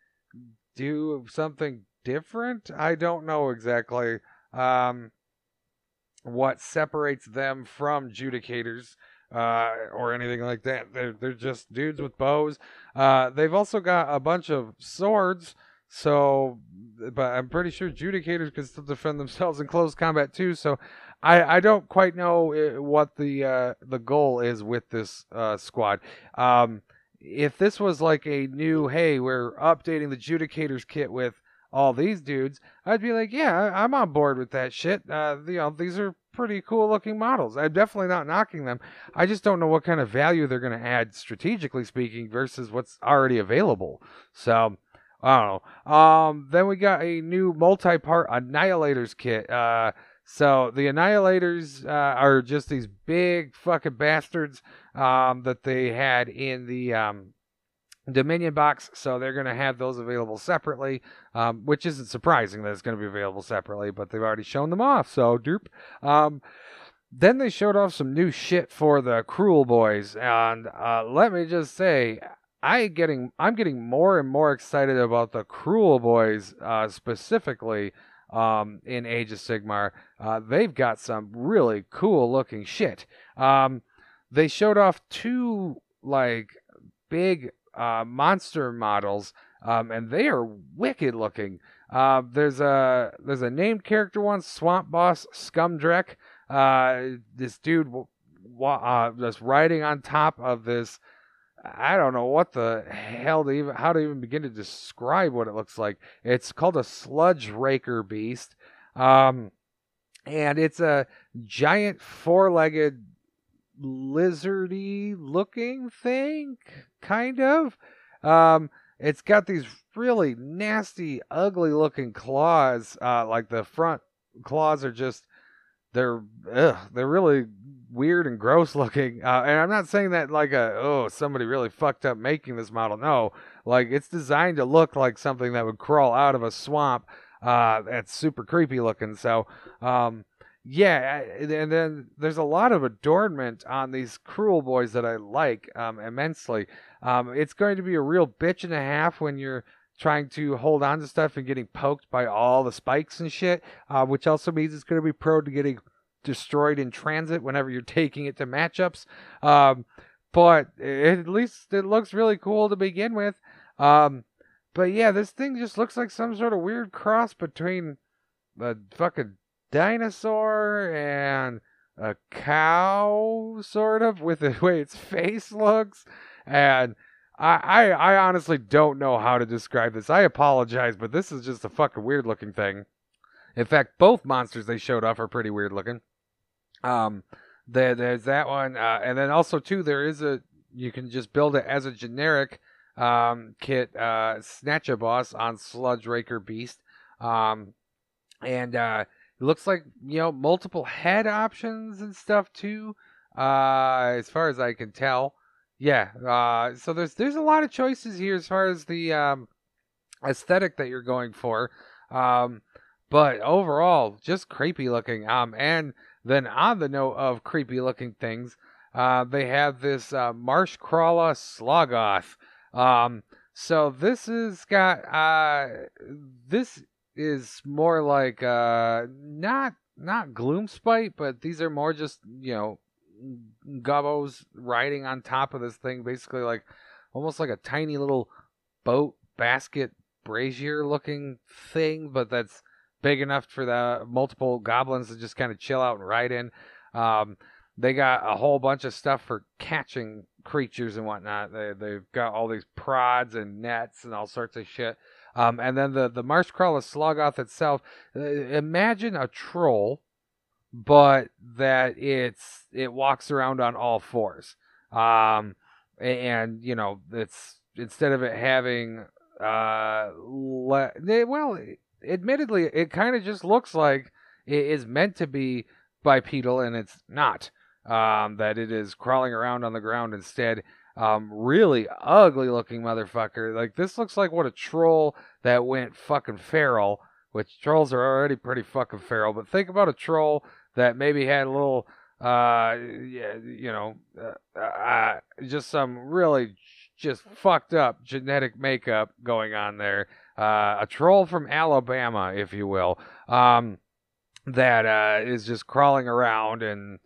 do something different. I don't know exactly um, what separates them from Judicators uh, or anything like that. They're, they're just dudes with bows. Uh, they've also got a bunch of swords. So, but I'm pretty sure Judicators can still defend themselves in close combat too. So, I, I don't quite know what the uh, the goal is with this uh, squad. Um, if this was like a new, hey, we're updating the Judicators kit with all these dudes, I'd be like, yeah, I'm on board with that shit. Uh, you know, these are pretty cool looking models. I'm definitely not knocking them. I just don't know what kind of value they're going to add, strategically speaking, versus what's already available. So, I don't know. Um, then we got a new multi-part Annihilators kit. Uh, so the Annihilators uh, are just these big fucking bastards um, that they had in the um, Dominion box. So they're going to have those available separately, um, which isn't surprising that it's going to be available separately, but they've already shown them off. So derp. Um, then they showed off some new shit for the Cruel Boys. And uh, let me just say, I getting I'm getting more and more excited about the Cruel Boys uh, specifically um, in Age of Sigmar. Uh, they've got some really cool looking shit. Um, they showed off two like big uh, monster models, um, and they are wicked looking. Uh, there's a there's a named character one, Swamp Boss Scumdrek. Uh, this dude uh, just riding on top of this. I don't know what the hell to even how to even begin to describe what it looks like. It's called a sludge raker beast, um, and it's a giant four-legged lizardy looking thing, kind of. Um, it's got these really nasty, ugly looking claws. Uh, like the front claws are just they're ugh, they're really weird and gross looking, uh, and I'm not saying that like a oh somebody really fucked up making this model. No, like it's designed to look like something that would crawl out of a swamp. Uh, that's super creepy looking. So, um, yeah, and then there's a lot of adornment on these Cruel Boys that I like um, immensely. Um, it's going to be a real bitch and a half when you're trying to hold on to stuff and getting poked by all the spikes and shit, uh, which also means it's going to be prone to getting destroyed in transit whenever you're taking it to matchups. Um, but it, at least it looks really cool to begin with. Um, but yeah, this thing just looks like some sort of weird cross between a fucking dinosaur and a cow, sort of, with the way its face looks. And I, I, I honestly don't know how to describe this. I apologize, but this is just a fucking weird looking thing. In fact, both monsters they showed off are pretty weird looking. Um, there, there's that one, uh, and then also too, there is a you can just build it as a generic um, kit, uh, Snatchaboss on Sludge Raker Beast. Um, and uh, it looks like, you know, multiple head options and stuff too, uh, as far as I can tell. Yeah, uh, so there's there's a lot of choices here as far as the um, aesthetic that you're going for. Um, but overall, just creepy looking. Um, and then on the note of creepy looking things, uh, they have this uh, Marshcrawler Sloggoth. Um, so this is got uh, this is more like uh, not not Gloomspite, but these are more just, you know, gubbos riding on top of this thing, basically like almost like a tiny little boat basket brazier looking thing, but that's big enough for the multiple goblins to just kind of chill out and ride in. Um, they got a whole bunch of stuff for catching creatures and whatnot. They, they've got all these prods and nets and all sorts of shit. Um, and then the, the Marshcrawler Sloggoth itself, uh, imagine a troll, but that it's it walks around on all fours. Um, and, you know, it's instead of it having uh le- well admittedly it kind of just looks like it is meant to be bipedal, and it's not. Um that it is crawling around on the ground instead. Um really ugly looking motherfucker. Like, this looks like what a troll that went fucking feral, which trolls are already pretty fucking feral, but think about a troll that maybe had a little uh yeah, you know uh, uh, just some really just fucked up genetic makeup going on there. Uh, a troll from Alabama, if you will, um, that uh, is just crawling around, and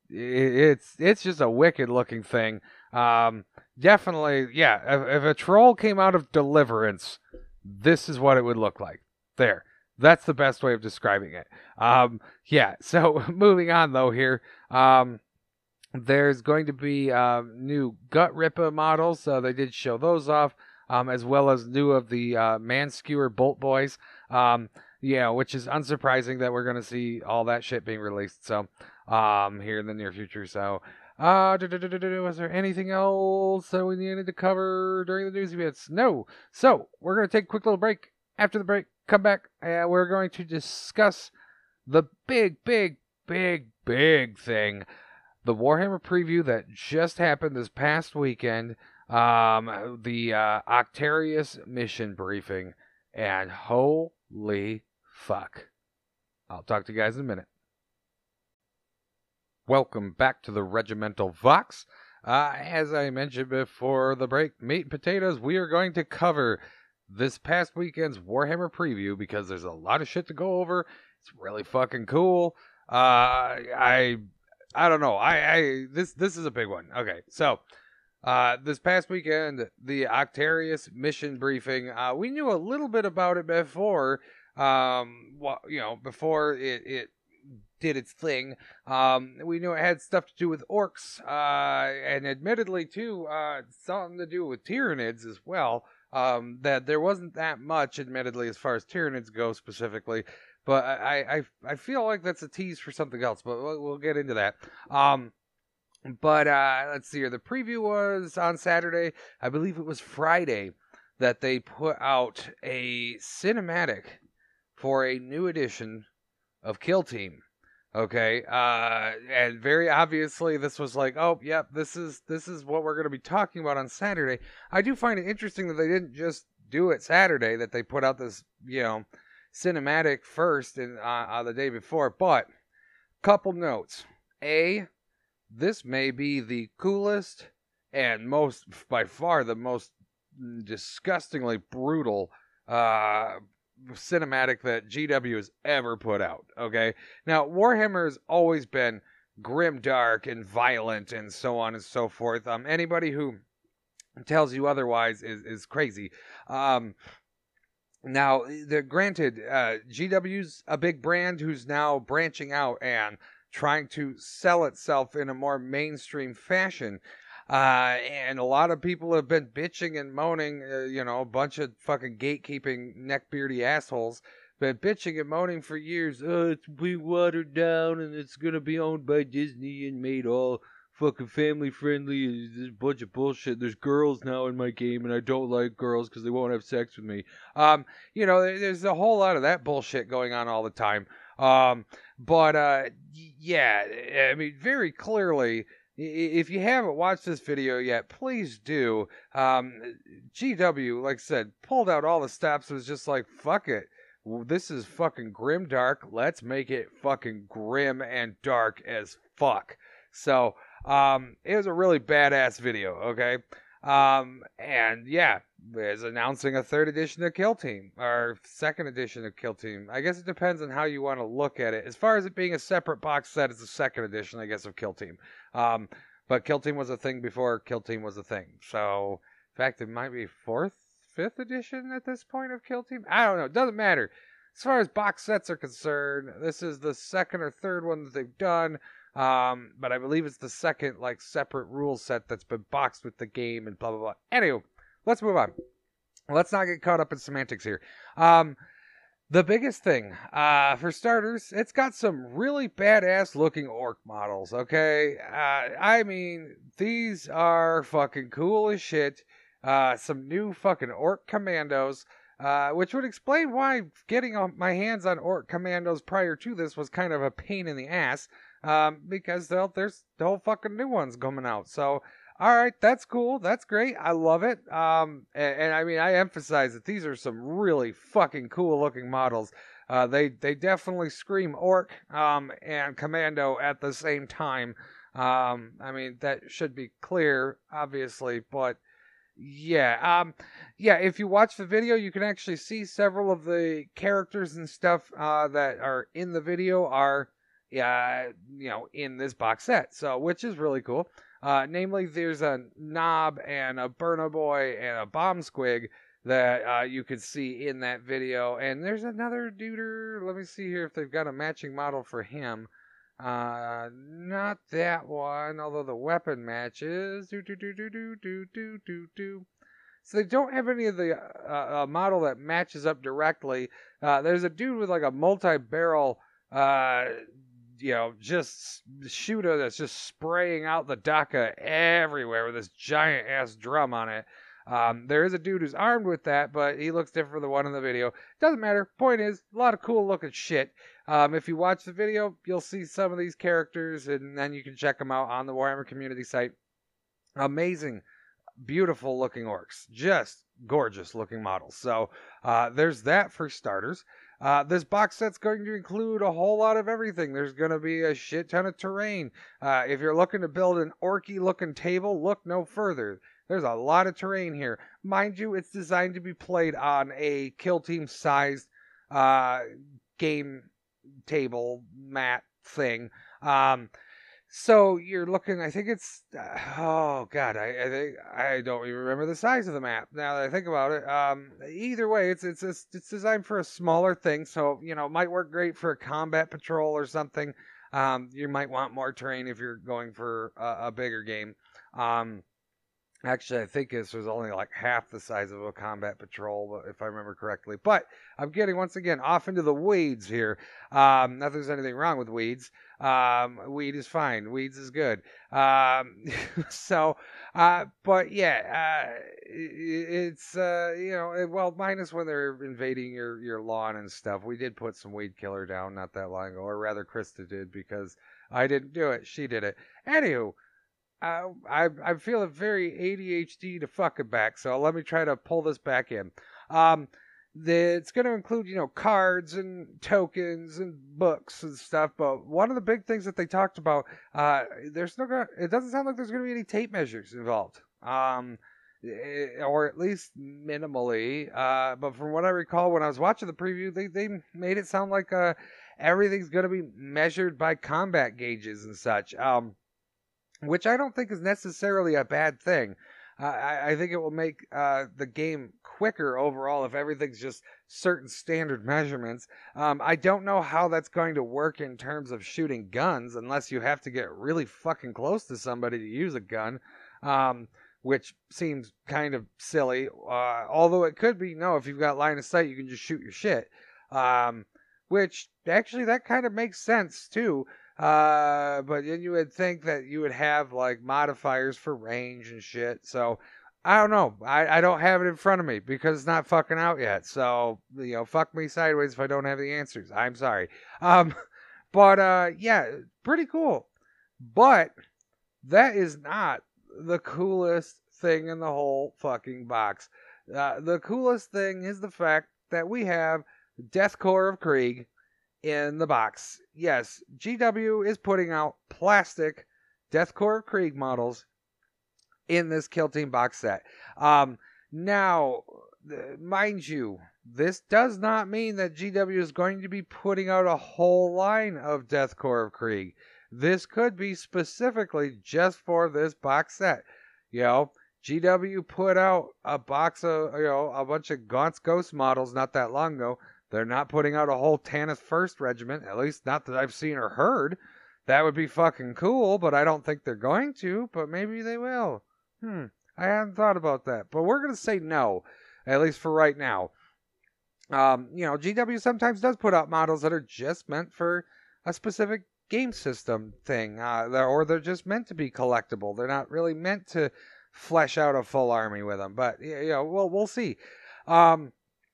it's it's just a wicked looking thing. Um, definitely, yeah. If, if a troll came out of Deliverance, this is what it would look like. There. That's the best way of describing it. Um, yeah. So moving on though here. Um, There's going to be uh, new Gut Ripper models, so they did show those off, um, as well as new of the uh, Man-Skewer Bolt Boys. Um, yeah, which is unsurprising that we're going to see all that shit being released. So um, here in the near future. So uh, was there anything else that we needed to cover during the news events? No. So we're going to take a quick little break. After the break, come back, and we're going to discuss the big, big, big, big thing. The Warhammer preview that just happened this past weekend, um, the uh, Octarius mission briefing, and holy fuck. I'll talk to you guys in a minute. Welcome back to the Regimental Vox. Uh, as I mentioned before the break, meat and potatoes, we are going to cover this past weekend's Warhammer preview because there's a lot of shit to go over. It's really fucking cool. Uh, I... I don't know. I, I this this is a big one. Okay, so uh, this past weekend, the Octarius mission briefing. Uh, we knew a little bit about it before. Um, well, you know, before it it did its thing. Um, we knew it had stuff to do with orcs, uh, and admittedly too, uh, something to do with Tyranids as well. Um, that there wasn't that much, admittedly, as far as Tyranids go specifically. But I, I, I feel like that's a tease for something else, but we'll, we'll get into that. Um, but uh, let's see here. The preview was on Saturday. I believe it was Friday that they put out a cinematic for a new edition of Kill Team. Okay, uh, and very obviously this was like, oh, yep, this is this is what we're going to be talking about on Saturday. I do find it interesting that they didn't just do it Saturday, that they put out this, you know, cinematic first and uh, uh, the day before. But couple notes. A, this may be the coolest and most, by far, the most disgustingly brutal uh, cinematic that G W has ever put out. Okay, now Warhammer has always been grim, dark, and violent, and so on and so forth. Um, anybody who tells you otherwise is is crazy. Um. Now, the granted, uh, G W's a big brand who's now branching out and trying to sell itself in a more mainstream fashion. Uh, and a lot of people have been bitching and moaning, uh, you know, a bunch of fucking gatekeeping neckbeardy assholes, been bitching and moaning for years. Oh, it's being watered down and it's going to be owned by Disney and made all fucking family friendly. There's a bunch of bullshit. There's girls now in my game, and I don't like girls because they won't have sex with me. Um, you know, there's a whole lot of that bullshit going on all the time. Um, but uh, yeah, I mean, very clearly, if you haven't watched this video yet, please do. Um, G W, like I said, pulled out all the stops. Was just like, fuck it. This is fucking grim dark. Let's make it fucking grim and dark as fuck. So, um, it was a really badass video, okay? Um, and yeah, is announcing a third edition of Kill Team, or second edition of Kill Team. I guess it depends on how you want to look at it. As far as it being a separate box set, it's a second edition, I guess, of Kill Team. Um, but Kill Team was a thing before Kill Team was a thing. So, in fact, it might be fourth, fifth edition at this point of Kill Team. I don't know. It doesn't matter. As far as box sets are concerned, this is the second or third one that they've done. Um, but I believe it's the second, like, separate rule set that's been boxed with the game and blah, blah, blah. Anywho, let's move on. Let's not get caught up in semantics here. Um, the biggest thing, uh, for starters, it's got some really badass looking orc models, okay? Uh, I mean, these are fucking cool as shit. Uh, some new fucking orc commandos. Uh, which would explain why getting my hands on orc commandos prior to this was kind of a pain in the ass. Um, because there's whole fucking new ones coming out. So, alright, that's cool. That's great. I love it. Um, and, and I mean, I emphasize that these are some really fucking cool looking models. Uh, they, they definitely scream orc, um, and commando at the same time. Um, I mean, that should be clear, obviously, but yeah, um, yeah, if you watch the video, you can actually see several of the characters and stuff, uh, that are in the video are, uh, you know, in this box set. So, which is really cool. Uh, namely, there's a Knob and a Burna Boy and a Bomb Squig that, uh, you could see in that video. And there's another duder. Let me see here if they've got a matching model for him. Uh, not that one, although the weapon matches. Do, do, do, do, do, do, do, do, do. So they don't have any of the uh, uh, model that matches up directly. Uh, there's a dude with like a multi-barrel, uh, you know, just shooter that's just spraying out the D A C A everywhere with this giant ass drum on it. Um, there is a dude who's armed with that, but he looks different from the one in the video. Doesn't matter. Point is, a lot of cool looking shit. Um, if you watch the video, you'll see some of these characters, and then you can check them out on the Warhammer community site. Amazing, beautiful looking orcs. Just gorgeous looking models. So uh, there's that for starters. Uh, this box set's going to include a whole lot of everything. There's going to be a shit ton of terrain. Uh, if you're looking to build an orky looking table, look no further. There's a lot of terrain here. Mind you, it's designed to be played on a Kill Team sized uh, game table mat thing. Um, so you're looking, I think it's, uh, oh God, I, I think, I don't even remember the size of the map now that I think about it. Um, either way, it's, it's, it's, it's designed for a smaller thing. So, you know, it might work great for a combat patrol or something. Um, you might want more terrain if you're going for a, a bigger game. Um, Actually, I think this was only like half the size of a combat patrol, if I remember correctly. But I'm getting, once again, off into the weeds here. Um, not that there's anything wrong with weeds. Um, weed is fine. Weeds is good. Um, so, uh, but yeah, uh, it's, uh, you know, well, minus when they're invading your, your lawn and stuff. We did put some weed killer down not that long ago, or rather Krista did, because I didn't do it. She did it. Anywho. Uh, I I feel very A D H D to fuck it back, so let me try to pull this back in. Um, the, it's going to include, you know, cards and tokens and books and stuff, but one of the big things that they talked about, uh, there's no gonna, it doesn't sound like there's going to be any tape measures involved. Um, or at least minimally. Uh, but from what I recall when I was watching the preview, they, they made it sound like uh, everything's going to be measured by combat gauges and such. Um, which I don't think is necessarily a bad thing. Uh, I, I think it will make uh, the game quicker overall if everything's just certain standard measurements. Um, I don't know how that's going to work in terms of shooting guns unless you have to get really fucking close to somebody to use a gun, um, which seems kind of silly. Uh, although it could be, no, if you've got line of sight, you can just shoot your shit. Um, which, actually, that kind of makes sense, too. Uh, but then you would think that you would have like modifiers for range and shit. So I don't know. I, I don't have it in front of me because it's not fucking out yet. So, you know, fuck me sideways if I don't have the answers. I'm sorry. Um, but uh, yeah, pretty cool. But that is not the coolest thing in the whole fucking box. Uh, the coolest thing is the fact that we have Deathcore of Krieg in the box. Yes, G W is putting out plastic Deathcore of Krieg models in this Kill Team box set. Um, now, mind you, this does not mean that G W is going to be putting out a whole line of Deathcore of Krieg. This could be specifically just for this box set. You know, G W put out a box of, you know, a bunch of Gaunt's Ghost models not that long ago. They're not putting out a whole Tanith First Regiment, at least not that I've seen or heard. That would be fucking cool, but I don't think they're going to, but maybe they will. Hmm, I hadn't thought about that, but we're going to say no, at least for right now. Um, you know, G W sometimes does put out models that are just meant for a specific game system thing, uh, or they're just meant to be collectible. They're not really meant to flesh out a full army with them, but, you know, we'll, we'll see. Um,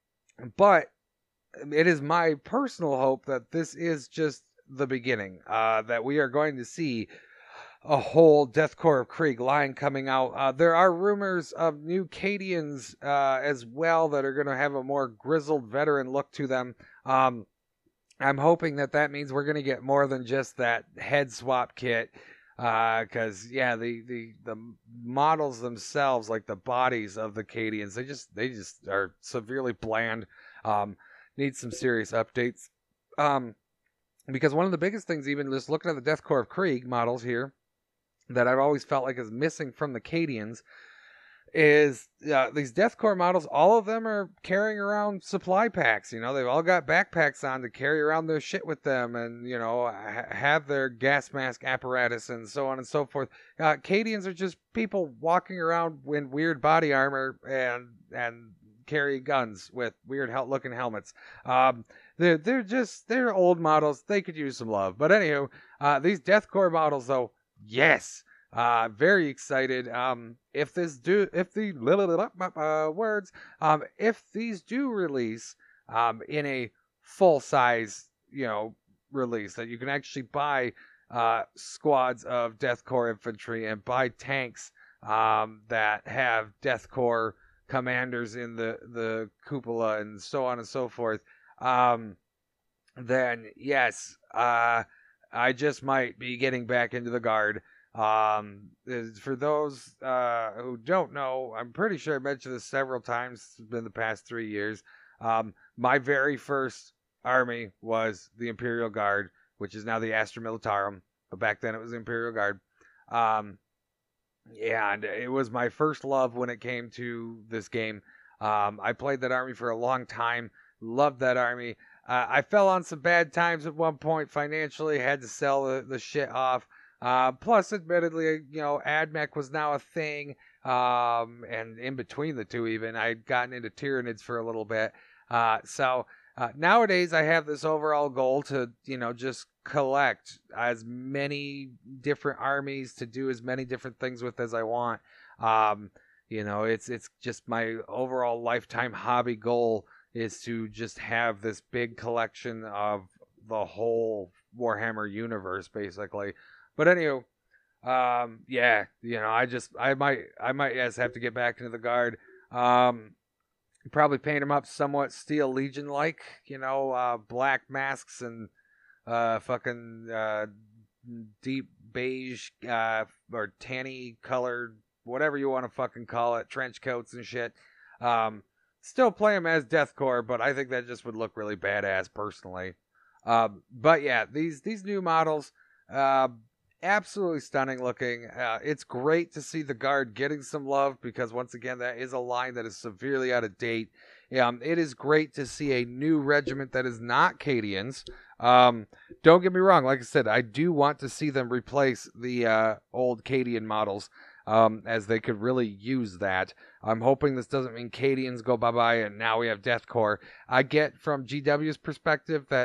but it is my personal hope that this is just the beginning, uh, that we are going to see a whole Deathcore of Krieg line coming out. Uh, there are rumors of new Cadians uh, as well that are going to have a more grizzled veteran look to them. Um, I'm hoping that that means we're going to get more than just that head swap kit. Because, uh, yeah, the, the, the models themselves, like the bodies of the Cadians, they just they just are severely bland. Um, need some serious updates. Um, because one of the biggest things, even just looking at the Deathcore of Krieg models here, that I've always felt like is missing from the Cadians is uh, these Deathcore models. All of them are carrying around supply packs. You know, they've all got backpacks on to carry around their shit with them, and you know, ha- have their gas mask apparatus and so on and so forth. Uh, Cadians are just people walking around in weird body armor and and carry guns with weird looking helmets. Um, they're they're just they're old models. They could use some love. But anywho, uh, these Deathcore models though. Yes, uh, very excited. Um, if this do, if the uh, words, um, if these do release, um, in a full size, you know, release that you can actually buy, uh, squads of Deathcore infantry and buy tanks, um, that have Deathcore commanders in the the cupola and so on and so forth. Um, then yes, uh. I just might be getting back into the Guard. Um, for those uh, who don't know, I'm pretty sure I mentioned this several times. It's been the past three years. Um, my very first army was the Imperial Guard, which is now the Astra Militarum. But back then it was the Imperial Guard. Um, yeah, and it was my first love when it came to this game. Um, I played that army for a long time. Loved that army. Uh, I fell on some bad times at one point financially, had to sell the, the shit off. Uh, plus, admittedly, you know, AdMech was now a thing. Um, and in between the two, even, I'd gotten into Tyranids for a little bit. Uh, so uh, nowadays, I have this overall goal to, you know, just collect as many different armies to do as many different things with as I want. Um, you know, it's it's just my overall lifetime hobby goal is to just have this big collection of the whole Warhammer universe, basically. But anyway, um, yeah, you know, I just, I might, I might, yes, have to get back into the Guard. Um, probably paint them up somewhat Steel Legion-like, you know, uh, black masks and, uh, fucking, uh, deep beige, uh, or tanny colored, whatever you want to fucking call it, trench coats and shit. Um, Still play them as Deathcore, but I think that just would look really badass personally. Um, but yeah, these these new models, uh, absolutely stunning looking. Uh, it's great to see the Guard getting some love because once again, that is a line that is severely out of date. Um, it is great to see a new regiment that is not Cadians. Um, don't get me wrong. Like I said, I do want to see them replace the uh, old Cadian models. Um, as they could really use that. I'm hoping this doesn't mean Cadians go bye-bye and now we have Deathcore. I get from G W's perspective that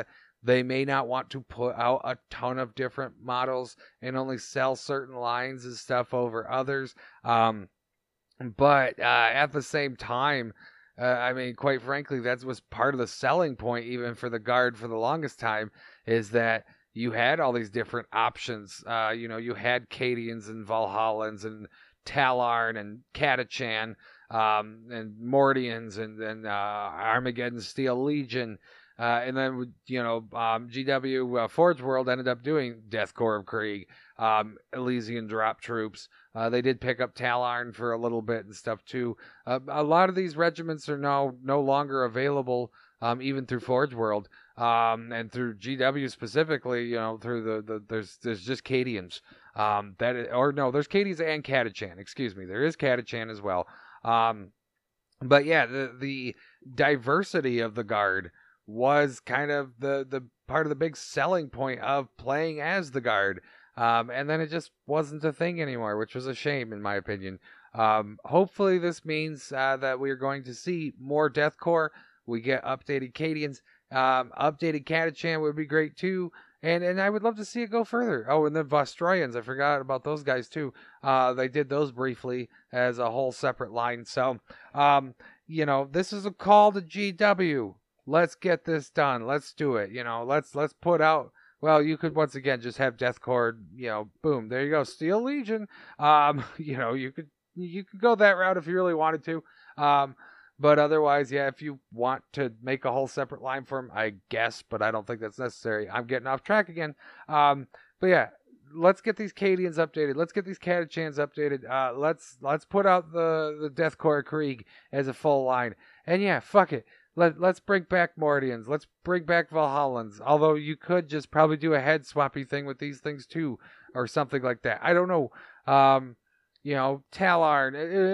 They may not want to put out a ton of different models and only sell certain lines and stuff over others. Um, but uh, at the same time, uh, I mean, quite frankly, that was part of the selling point, even for the Guard for the longest time, is that you had all these different options. Uh, you know, you had Cadians and Valhallans and Talarn and Catachan um, and Mordians and then uh, Armageddon Steel Legion. Uh, and then, you know, um, G W uh, Forge World ended up doing Death Korps of Krieg, um, Elysian Drop Troops. Uh, they did pick up Talarn for a little bit and stuff too. Uh, a lot of these regiments are now no longer available, um, even through Forge World, um, and through G W specifically. You know, through the, the there's there's just Cadians. Um, that is, or no, there's Cadians and Catachan. Excuse me, there is Catachan as well. Um, but yeah, the the diversity of the Guard was kind of the, the part of the big selling point of playing as the Guard. Um, and then it just wasn't a thing anymore, which was a shame in my opinion. Um, hopefully this means uh, that we are going to see more Death Korps. We get updated Cadians. Um, updated Catachan would be great too. And and I would love to see it go further. Oh, and the Vostroyans. I forgot about those guys too. Uh, they did those briefly as a whole separate line. So, um, you know, this is a call to G W. Let's get this done. Let's do it. You know, let's let's put out. Well, you could once again just have Death Korps. You know, boom, there you go. Steel Legion. Um, you know, you could you could go that route if you really wanted to. Um, but otherwise, yeah, if you want to make a whole separate line for them, I guess. But I don't think that's necessary. I'm getting off track again. Um, but yeah, let's get these Cadians updated. Let's get these Catachans updated. Uh, let's let's put out the the Death Korps of Krieg as a full line. And yeah, fuck it. Let, let's bring back Mordians. Let's bring back Valhallans. Although you could just probably do a head swappy thing with these things too, or something like that. I don't know. Um, you know, Talarn.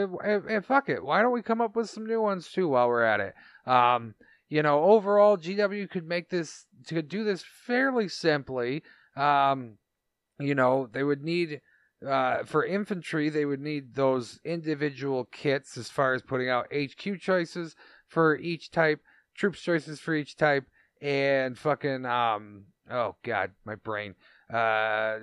And fuck it. Why don't we come up with some new ones too while we're at it? Um, you know, overall, G W could make this, could do this fairly simply. Um, you know, they would need, uh, for infantry, they would need those individual kits as far as putting out H Q choices for each type, troops choices for each type, and fucking, um, oh god, my brain. Uh,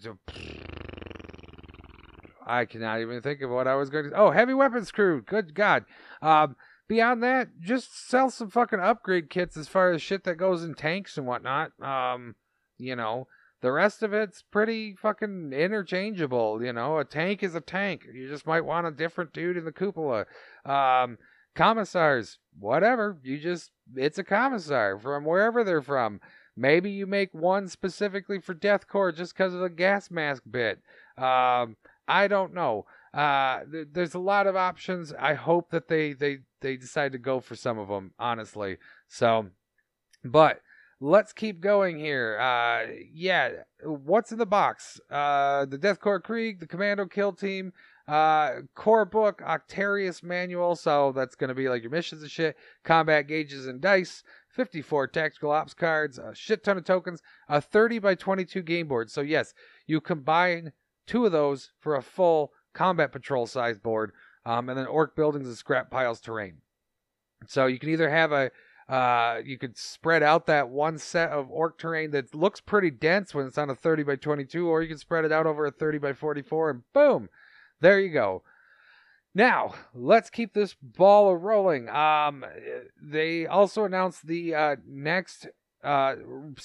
I cannot even think of what I was going to, oh, heavy weapons crew, good god. Um, beyond that, just sell some fucking upgrade kits as far as shit that goes in tanks and whatnot. Um, you know, the rest of it's pretty fucking interchangeable, you know, a tank is a tank. You just might want a different dude in the cupola. Um, Commissars, whatever, you just, it's a commissar from wherever they're from. Maybe you make one specifically for Death Korps just because of the gas mask bit. Um, I don't know. Uh, th- there's a lot of options. I hope that they, they, they decide to go for some of them, honestly. So, but let's keep going here. Uh, yeah, what's in the box? Uh, the Death Korps Krieg, the Commando Kill Team, uh, core book, Octarius manual, so that's going to be like your missions and shit, combat gauges and dice, fifty-four tactical ops cards, a shit ton of tokens, a thirty by twenty-two game board. So yes, you combine two of those for a full combat patrol size board, um, and then orc buildings and scrap piles terrain. So you can either have a Uh, you could spread out that one set of orc terrain that looks pretty dense when it's on a thirty by twenty-two, or you can spread it out over a thirty by forty-four, and boom, there you go. Now, let's keep this ball rolling. Um, they also announced the uh, next uh,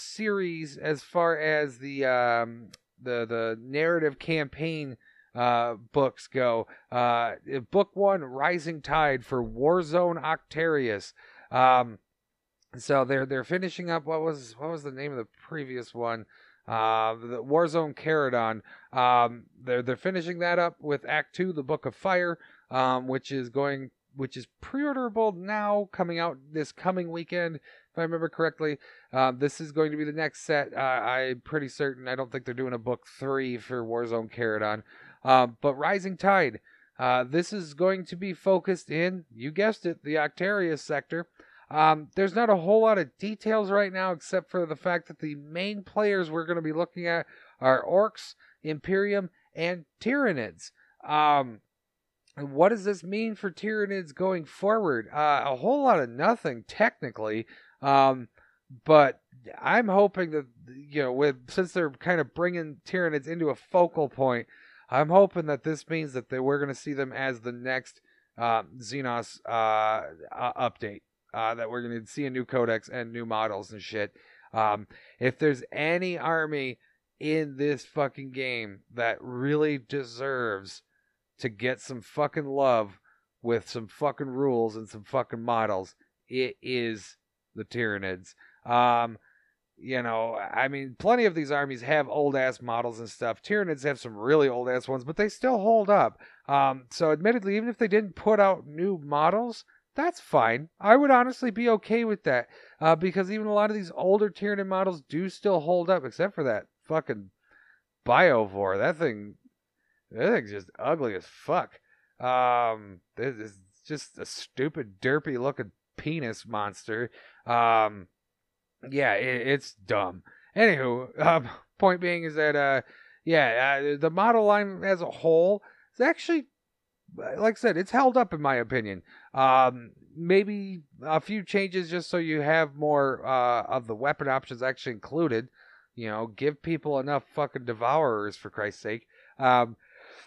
series as far as the um, the the narrative campaign uh, books go. Uh, book one, Rising Tide for Warzone Octarius. Um, So they're they're finishing up. What was what was the name of the previous one? Uh, the Warzone Caradon. Um, they're they're finishing that up with Act Two, the Book of Fire, um, which is going which is pre-orderable now, coming out this coming weekend, if I remember correctly. Uh, this is going to be the next set. Uh, I'm pretty certain. I don't think they're doing a book three for Warzone Caradon. Uh, but Rising Tide. Uh, this is going to be focused in, you guessed it, the Octarius sector. Um, there's not a whole lot of details right now, except for the fact that the main players we're going to be looking at are Orcs, Imperium, and Tyranids. Um, what does this mean for Tyranids going forward? Uh, a whole lot of nothing, technically. Um, but I'm hoping that, you know, with since they're kind of bringing Tyranids into a focal point, I'm hoping that this means that they, we're going to see them as the next uh, Xenos uh, uh, update. Uh, that we're going to see a new codex and new models and shit. Um, if there's any army in this fucking game that really deserves to get some fucking love with some fucking rules and some fucking models, it is the Tyranids. Um, you know, I mean, plenty of these armies have old ass models and stuff. Tyranids have some really old ass ones, but they still hold up. Um, so admittedly, even if they didn't put out new models, that's fine. I would honestly be okay with that, uh, because even a lot of these older Tyranid models do still hold up, except for that fucking Biovore. That thing, that thing's just ugly as fuck. Um, it's just a stupid, derpy looking penis monster. Um, yeah, it, it's dumb. Anywho, um, point being is that, uh, yeah, uh, the model line as a whole is actually, like I said, it's held up in my opinion. Um, maybe a few changes just so you have more uh, of the weapon options actually included. You know, give people enough fucking devourers, for Christ's sake, um,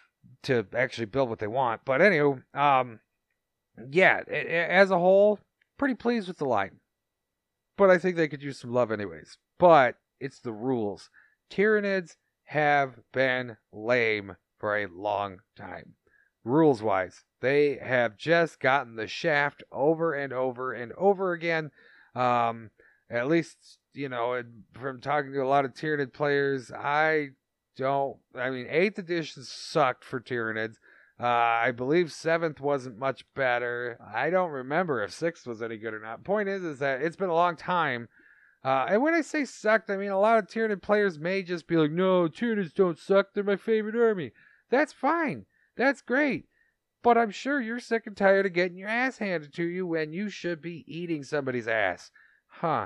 to actually build what they want. But anyway, um, yeah, it, it, as a whole, pretty pleased with the line. But I think they could use some love anyways. But it's the rules. Tyranids have been lame for a long time. Rules wise, they have just gotten the shaft over and over and over again. Um, at least, you know, from talking to a lot of Tyranid players, I don't. I mean, eighth edition sucked for Tyranids. Uh, I believe seventh wasn't much better. I don't remember if sixth was any good or not. Point is, is that it's been a long time. Uh, and when I say sucked, I mean a lot of Tyranid players may just be like, no, Tyranids don't suck. They're my favorite army. That's fine. That's great. But I'm sure you're sick and tired of getting your ass handed to you when you should be eating somebody's ass. Huh.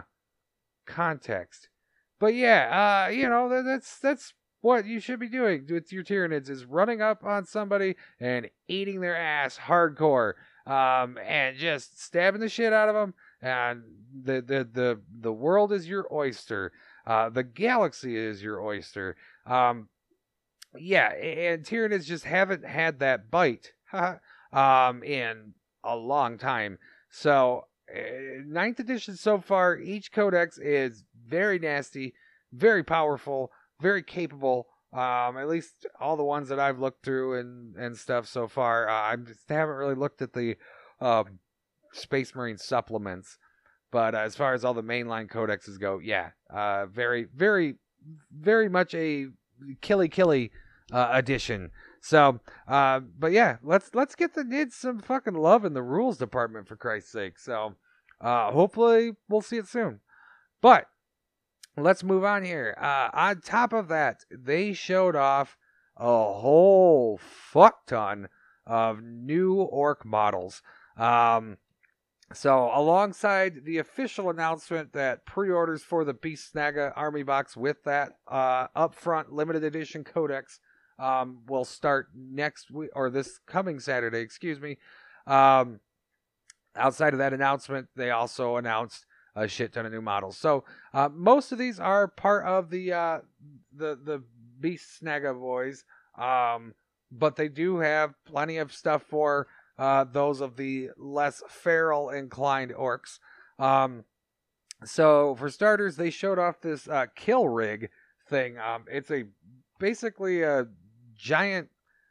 Context. But yeah, uh, you know, that's that's what you should be doing with your Tyranids, is running up on somebody and eating their ass hardcore. Um, and just stabbing the shit out of them. And the the the, the world is your oyster. Uh, the galaxy is your oyster. Um, yeah, and Tyranids just haven't had that bite um, in a long time. So, uh, ninth edition so far, each codex is very nasty, very powerful, very capable. Um, at least all the ones that I've looked through and, and stuff so far. Uh, I just haven't really looked at the um, Space Marine supplements. But uh, as far as all the mainline codexes go, yeah, uh, very, very, very much a killy killy uh, edition. So, uh, but yeah, let's let's get the Nids some fucking love in the rules department, for Christ's sake. So, uh, hopefully we'll see it soon. But let's move on here. Uh, on top of that, they showed off a whole fuck ton of new orc models. Um, So, alongside the official announcement that pre-orders for the Beast Snaga Army Box with that uh, upfront limited edition codex um, will start next week, or this coming Saturday, excuse me. Um, outside of that announcement, they also announced a shit ton of new models. So, uh, most of these are part of the uh, the the Beast Snaga boys, um, but they do have plenty of stuff for Uh, those of the less feral inclined orcs. Um, so for starters, they showed off this uh, kill rig thing. Um, it's a basically a giant,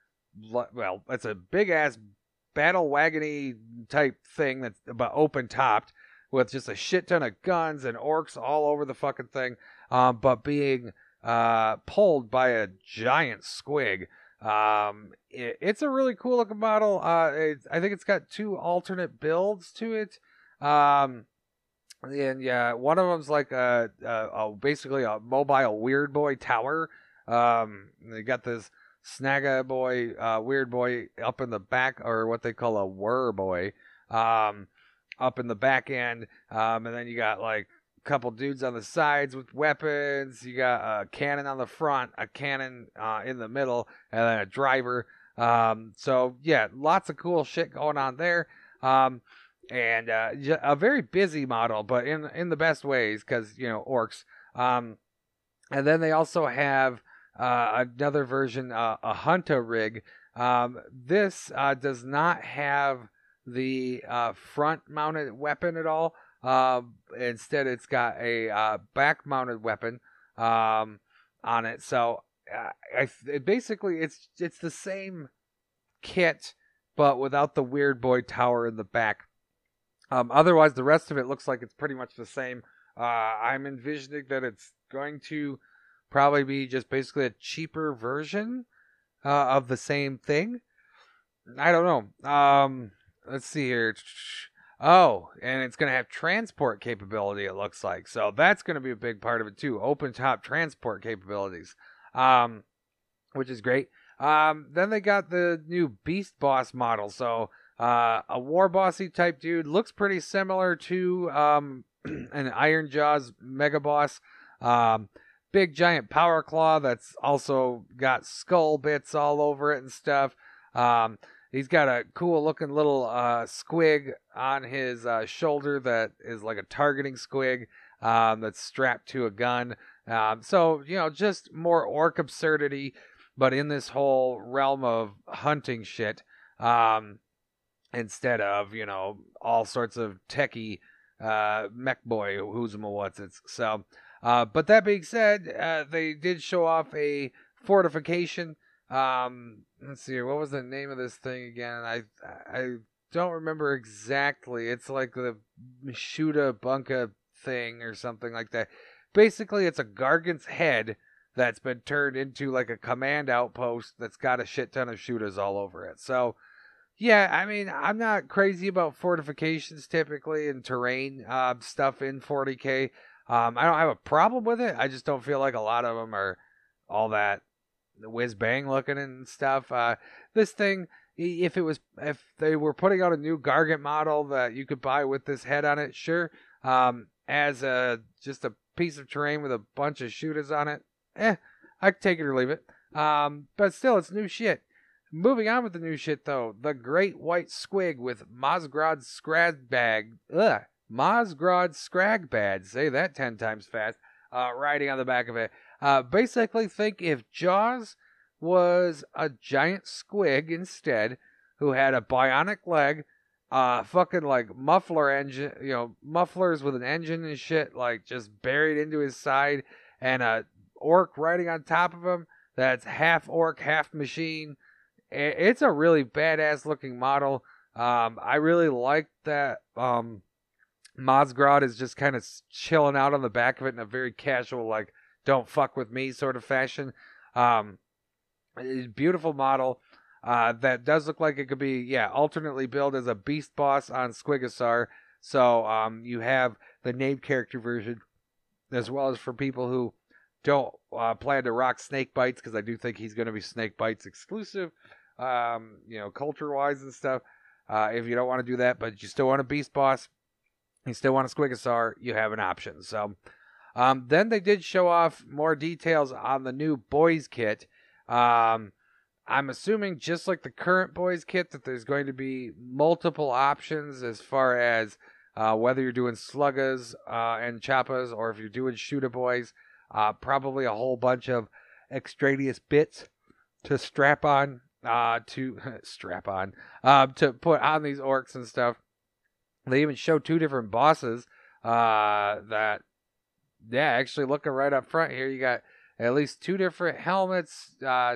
well, it's a big ass battle wagony type thing that's about open topped with just a shit ton of guns and orcs all over the fucking thing, um, but being uh, pulled by a giant squig. Um, it, it's a really cool looking model. Uh, it, I think it's got two alternate builds to it. Um, and yeah, one of them's like a, a, a basically a mobile weird boy tower. Um, they got this Snaga boy, uh, weird boy up in the back, or what they call a whir boy, um, up in the back end. Um, and then you got like couple dudes on the sides with weapons. You got a cannon on the front, a cannon uh, in the middle, and then a driver. Um, so yeah, lots of cool shit going on there. Um, and uh, a very busy model, but in in the best ways because you know orcs. Um, and then they also have uh, another version, uh, a Hunter rig. Um, this uh, does not have the uh, front-mounted weapon at all. Uh, instead, it's got a uh, back-mounted weapon um, on it. So, uh, I it basically it's it's the same kit, but without the weird boy tower in the back. Um, otherwise, the rest of it looks like it's pretty much the same. Uh, I'm envisioning that it's going to probably be just basically a cheaper version uh, of the same thing. I don't know. Um, let's see here. Oh, and it's going to have transport capability, it looks like. So that's going to be a big part of it, too. Open top transport capabilities, um, which is great. Um, then they got the new Beast Boss model. So uh, a War Bossy type dude. Looks pretty similar to um, an Iron Jaws Mega Boss. Um, big giant power claw that's also got skull bits all over it and stuff. Um, he's got a cool looking little uh, squig on his uh, shoulder that is like a targeting squig um, that's strapped to a gun. Um, so, you know, just more orc absurdity, but in this whole realm of hunting shit um, instead of, you know, all sorts of techie uh, mech boy who's what's it's. So, uh, but that being said, uh, they did show off a fortification. Um, let's see here. What was the name of this thing again? I I don't remember exactly. It's like the Mishuda Bunka thing or something like that. Basically, it's a Gargant's head that's been turned into like a command outpost that's got a shit ton of shooters all over it. So, yeah, I mean, I'm not crazy about fortifications typically and terrain uh, stuff in forty K. Um, I don't have a problem with it. I just don't feel like a lot of them are all that whiz bang looking and stuff. Uh, this thing, if it was, if they were putting out a new Gargant model that you could buy with this head on it, sure. Um, as a just a piece of terrain with a bunch of shooters on it, eh, I could take it or leave it. Um, but still, it's new shit. Moving on with the new shit though, the Great White Squig with Mozgrod Scragbag, ugh, Mozgrod Scragbad, say that ten times fast, uh, riding on the back of it. Uh, basically, think if Jaws was a giant squig instead, who had a bionic leg, uh, fucking like muffler engine, you know, mufflers with an engine and shit, like just buried into his side, and a orc riding on top of him that's half orc, half machine. It's a really badass looking model. Um, I really like that. Um, Mozgrod is just kind of chilling out on the back of it in a very casual, like, don't fuck with me sort of fashion. Um, beautiful model. Uh, that does look like it could be, yeah, alternately billed as a beast boss on Squigosaur. So, um, you have the named character version, as well as for people who don't uh, plan to rock Snake Bites, because I do think he's going to be Snake Bites exclusive, um, you know, culture-wise and stuff. Uh, if you don't want to do that, but you still want a beast boss, you still want a Squigosaur, you have an option. So, um, then they did show off more details on the new Boys kit. Um, I'm assuming just like the current Boys kit that there's going to be multiple options as far as uh, whether you're doing Sluggas uh, and Choppas or if you're doing Shooter Boys. Uh, probably a whole bunch of extraneous bits to strap on, uh, to strap on, uh, to put on these orcs and stuff. They even show two different bosses uh, that, yeah, actually looking right up front here, you got at least two different helmets, uh,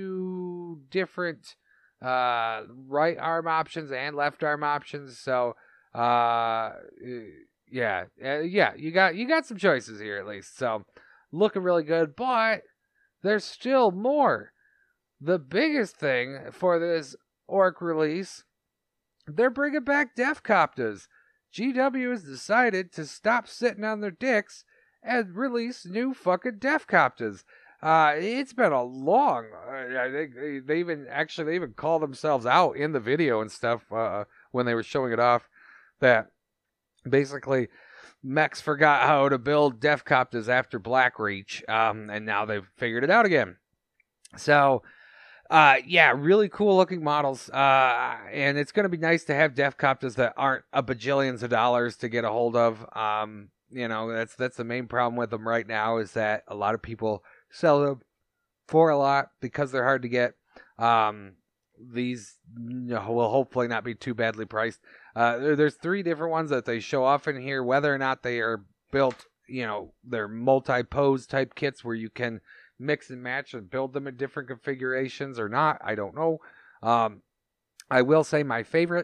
two different uh, right arm options and left arm options. So, uh, yeah, uh, yeah, you got you got some choices here at least. So, looking really good, but there's still more. The biggest thing for this orc release, they're bringing back Deffkoptas. G W has decided to stop sitting on their dicks and release new fucking Deffkoptas. Uh, it's been a long, uh, I think they, they even, actually, they even call themselves out in the video and stuff, uh, when they were showing it off, that basically mechs forgot how to build Deffkoptas after Blackreach, um, and now they've figured it out again. So, Uh, yeah, really cool looking models. Uh, and it's going to be nice to have Deffcopters that aren't a bajillions of dollars to get a hold of. Um, you know, that's that's the main problem with them right now is that a lot of people sell them for a lot because they're hard to get. Um, these you know, will hopefully not be too badly priced. Uh, there, there's three different ones that they show off in here, whether or not they are built, you know, they're multi-pose type kits where you can mix and match and build them in different configurations or not. I don't know. Um, I will say my favorite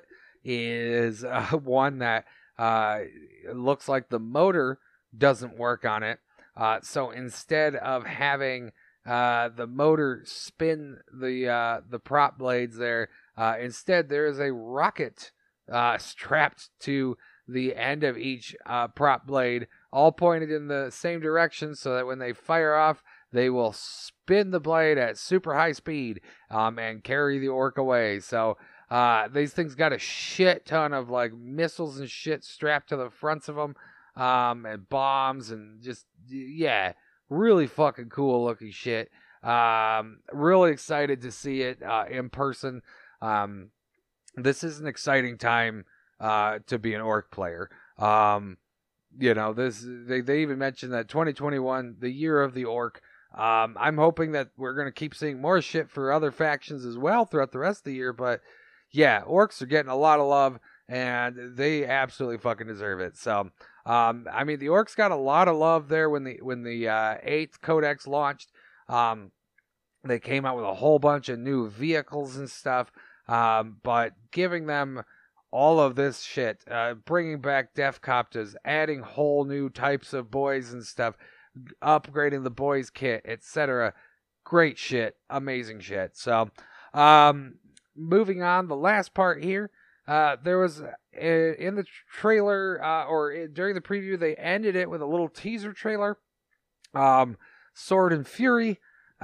is uh, one that uh, looks like the motor doesn't work on it. Uh, so instead of having uh, the motor spin the uh, the prop blades there, uh, instead there is a rocket uh, strapped to the end of each uh, prop blade, all pointed in the same direction so that when they fire off, they will spin the blade at super high speed um, and carry the orc away. So uh, these things got a shit ton of like missiles and shit strapped to the fronts of them, um, and bombs and just yeah, really fucking cool looking shit. Um, really excited to see it uh, in person. Um, this is an exciting time uh, to be an orc player. Um, you know, this they they even mentioned that twenty twenty-one, the year of the orc. Um, I'm hoping that we're going to keep seeing more shit for other factions as well throughout the rest of the year. But yeah, orcs are getting a lot of love and they absolutely fucking deserve it. So, um, I mean, the orcs got a lot of love there when the, when the, uh, eighth codex launched. Um, they came out with a whole bunch of new vehicles and stuff. Um, but giving them all of this shit, uh, bringing back Deffcopters, adding whole new types of boys and stuff, upgrading the boys kit, et cetera. Great shit, amazing shit. So, um, moving on, the last part here, uh, there was uh, in the trailer uh, or during the preview, they ended it with a little teaser trailer. Um, Sword and Fury. Uh,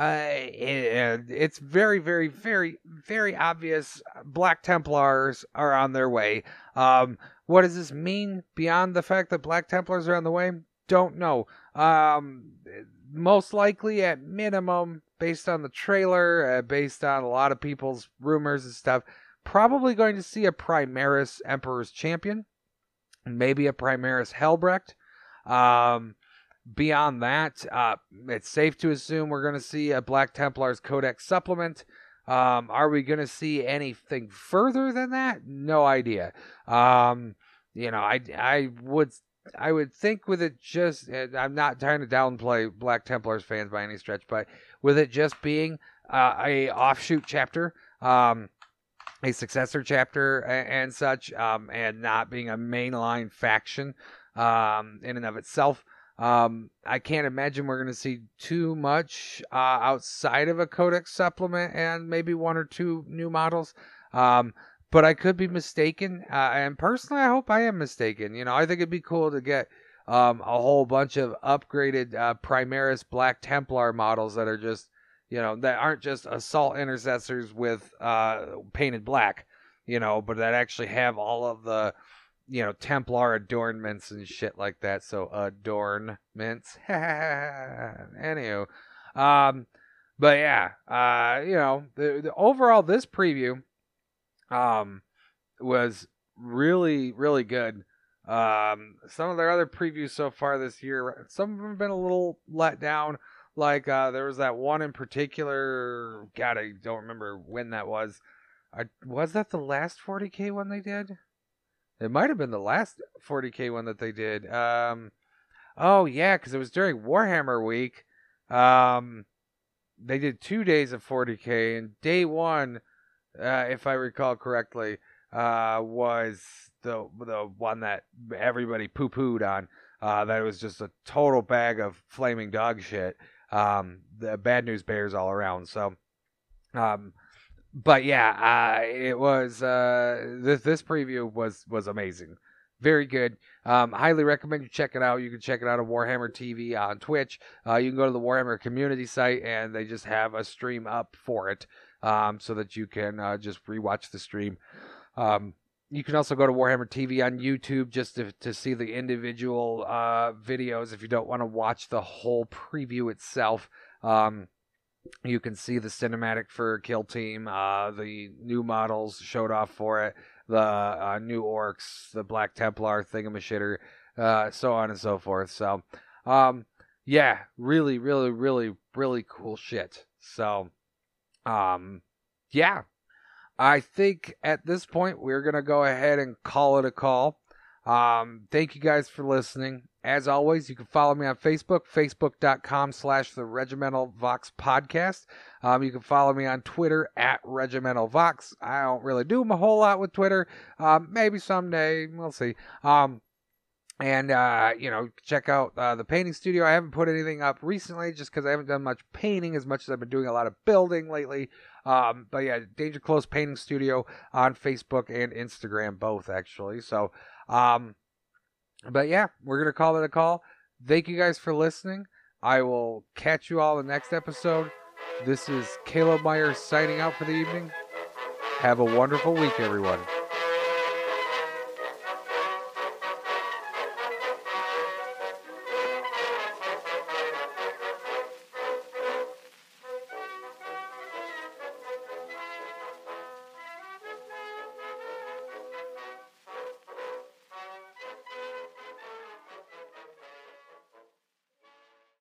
and it's very, very, very, very obvious Black Templars are on their way. Um, what does this mean beyond the fact that Black Templars are on the way? Don't know. Um, most likely, at minimum, based on the trailer, uh, based on a lot of people's rumors and stuff, probably going to see a Primaris Emperor's Champion, maybe a Primaris Helbrecht. Um, beyond that, uh, it's safe to assume we're going to see a Black Templars Codex supplement. Um, are we going to see anything further than that? No idea. Um, you know, I, I would... I would think with it just, I'm not trying to downplay Black Templars fans by any stretch, but with it just being uh, a offshoot chapter, um, a successor chapter and, and such, um, and not being a mainline faction um, in and of itself, um, I can't imagine we're going to see too much uh, outside of a Codex supplement and maybe one or two new models. Um, But I could be mistaken, uh, and personally, I hope I am mistaken. You know, I think it'd be cool to get um, a whole bunch of upgraded uh, Primaris Black Templar models that are just, you know, that aren't just assault intercessors with uh, painted black, you know, but that actually have all of the, you know, Templar adornments and shit like that. So adornments. Anywho, um, but yeah, uh, you know, the, the overall this preview. Um, was really, really good. Um, some of their other previews so far this year, some of them have been a little let down. Like, uh, there was that one in particular, God, I don't remember when that was. I, was that the last forty K one they did? It might have been the last forty K one that they did. Um, oh yeah, because it was during Warhammer week. Um, they did two days of forty K, and day one, Uh, if I recall correctly, uh, was the the one that everybody poo-pooed on. Uh, that it was just a total bag of flaming dog shit. Um, the bad news bears all around. So, um, but yeah, uh, it was uh, this this preview was was amazing. Very good. Um, highly recommend you check it out. You can check it out on Warhammer T V on Twitch. Uh, you can go to the Warhammer community site, and they just have a stream up for it. Um, so that you can uh, just rewatch the stream. Um, you can also go to Warhammer T V on YouTube just to, to see the individual uh, videos if you don't want to watch the whole preview itself. Um, you can see the cinematic for Kill Team. Uh, the new models showed off for it. The uh, new orcs, the Black Templar thingamashitter, uh, so on and so forth. So, um, yeah, really, really, really, really cool shit. So, um, yeah, I think at this point we're gonna go ahead and call it a call. Um, thank you guys for listening. As always, you can follow me on Facebook, facebook.com slash the Regimental Vox podcast. Um, you can follow me on Twitter at Regimental Vox. I don't really do a whole lot with Twitter. Um, maybe someday, we'll see. Um, and, uh, you know, check out uh, the painting studio. I haven't put anything up recently just because I haven't done much painting as much as I've been doing a lot of building lately. Um, but yeah, Danger Close Painting Studio on Facebook and Instagram, both actually. So, um, but yeah, we're going to call it a call. Thank you guys for listening. I will catch you all in the next episode. This is Caleb Meyer signing out for the evening. Have a wonderful week, everyone.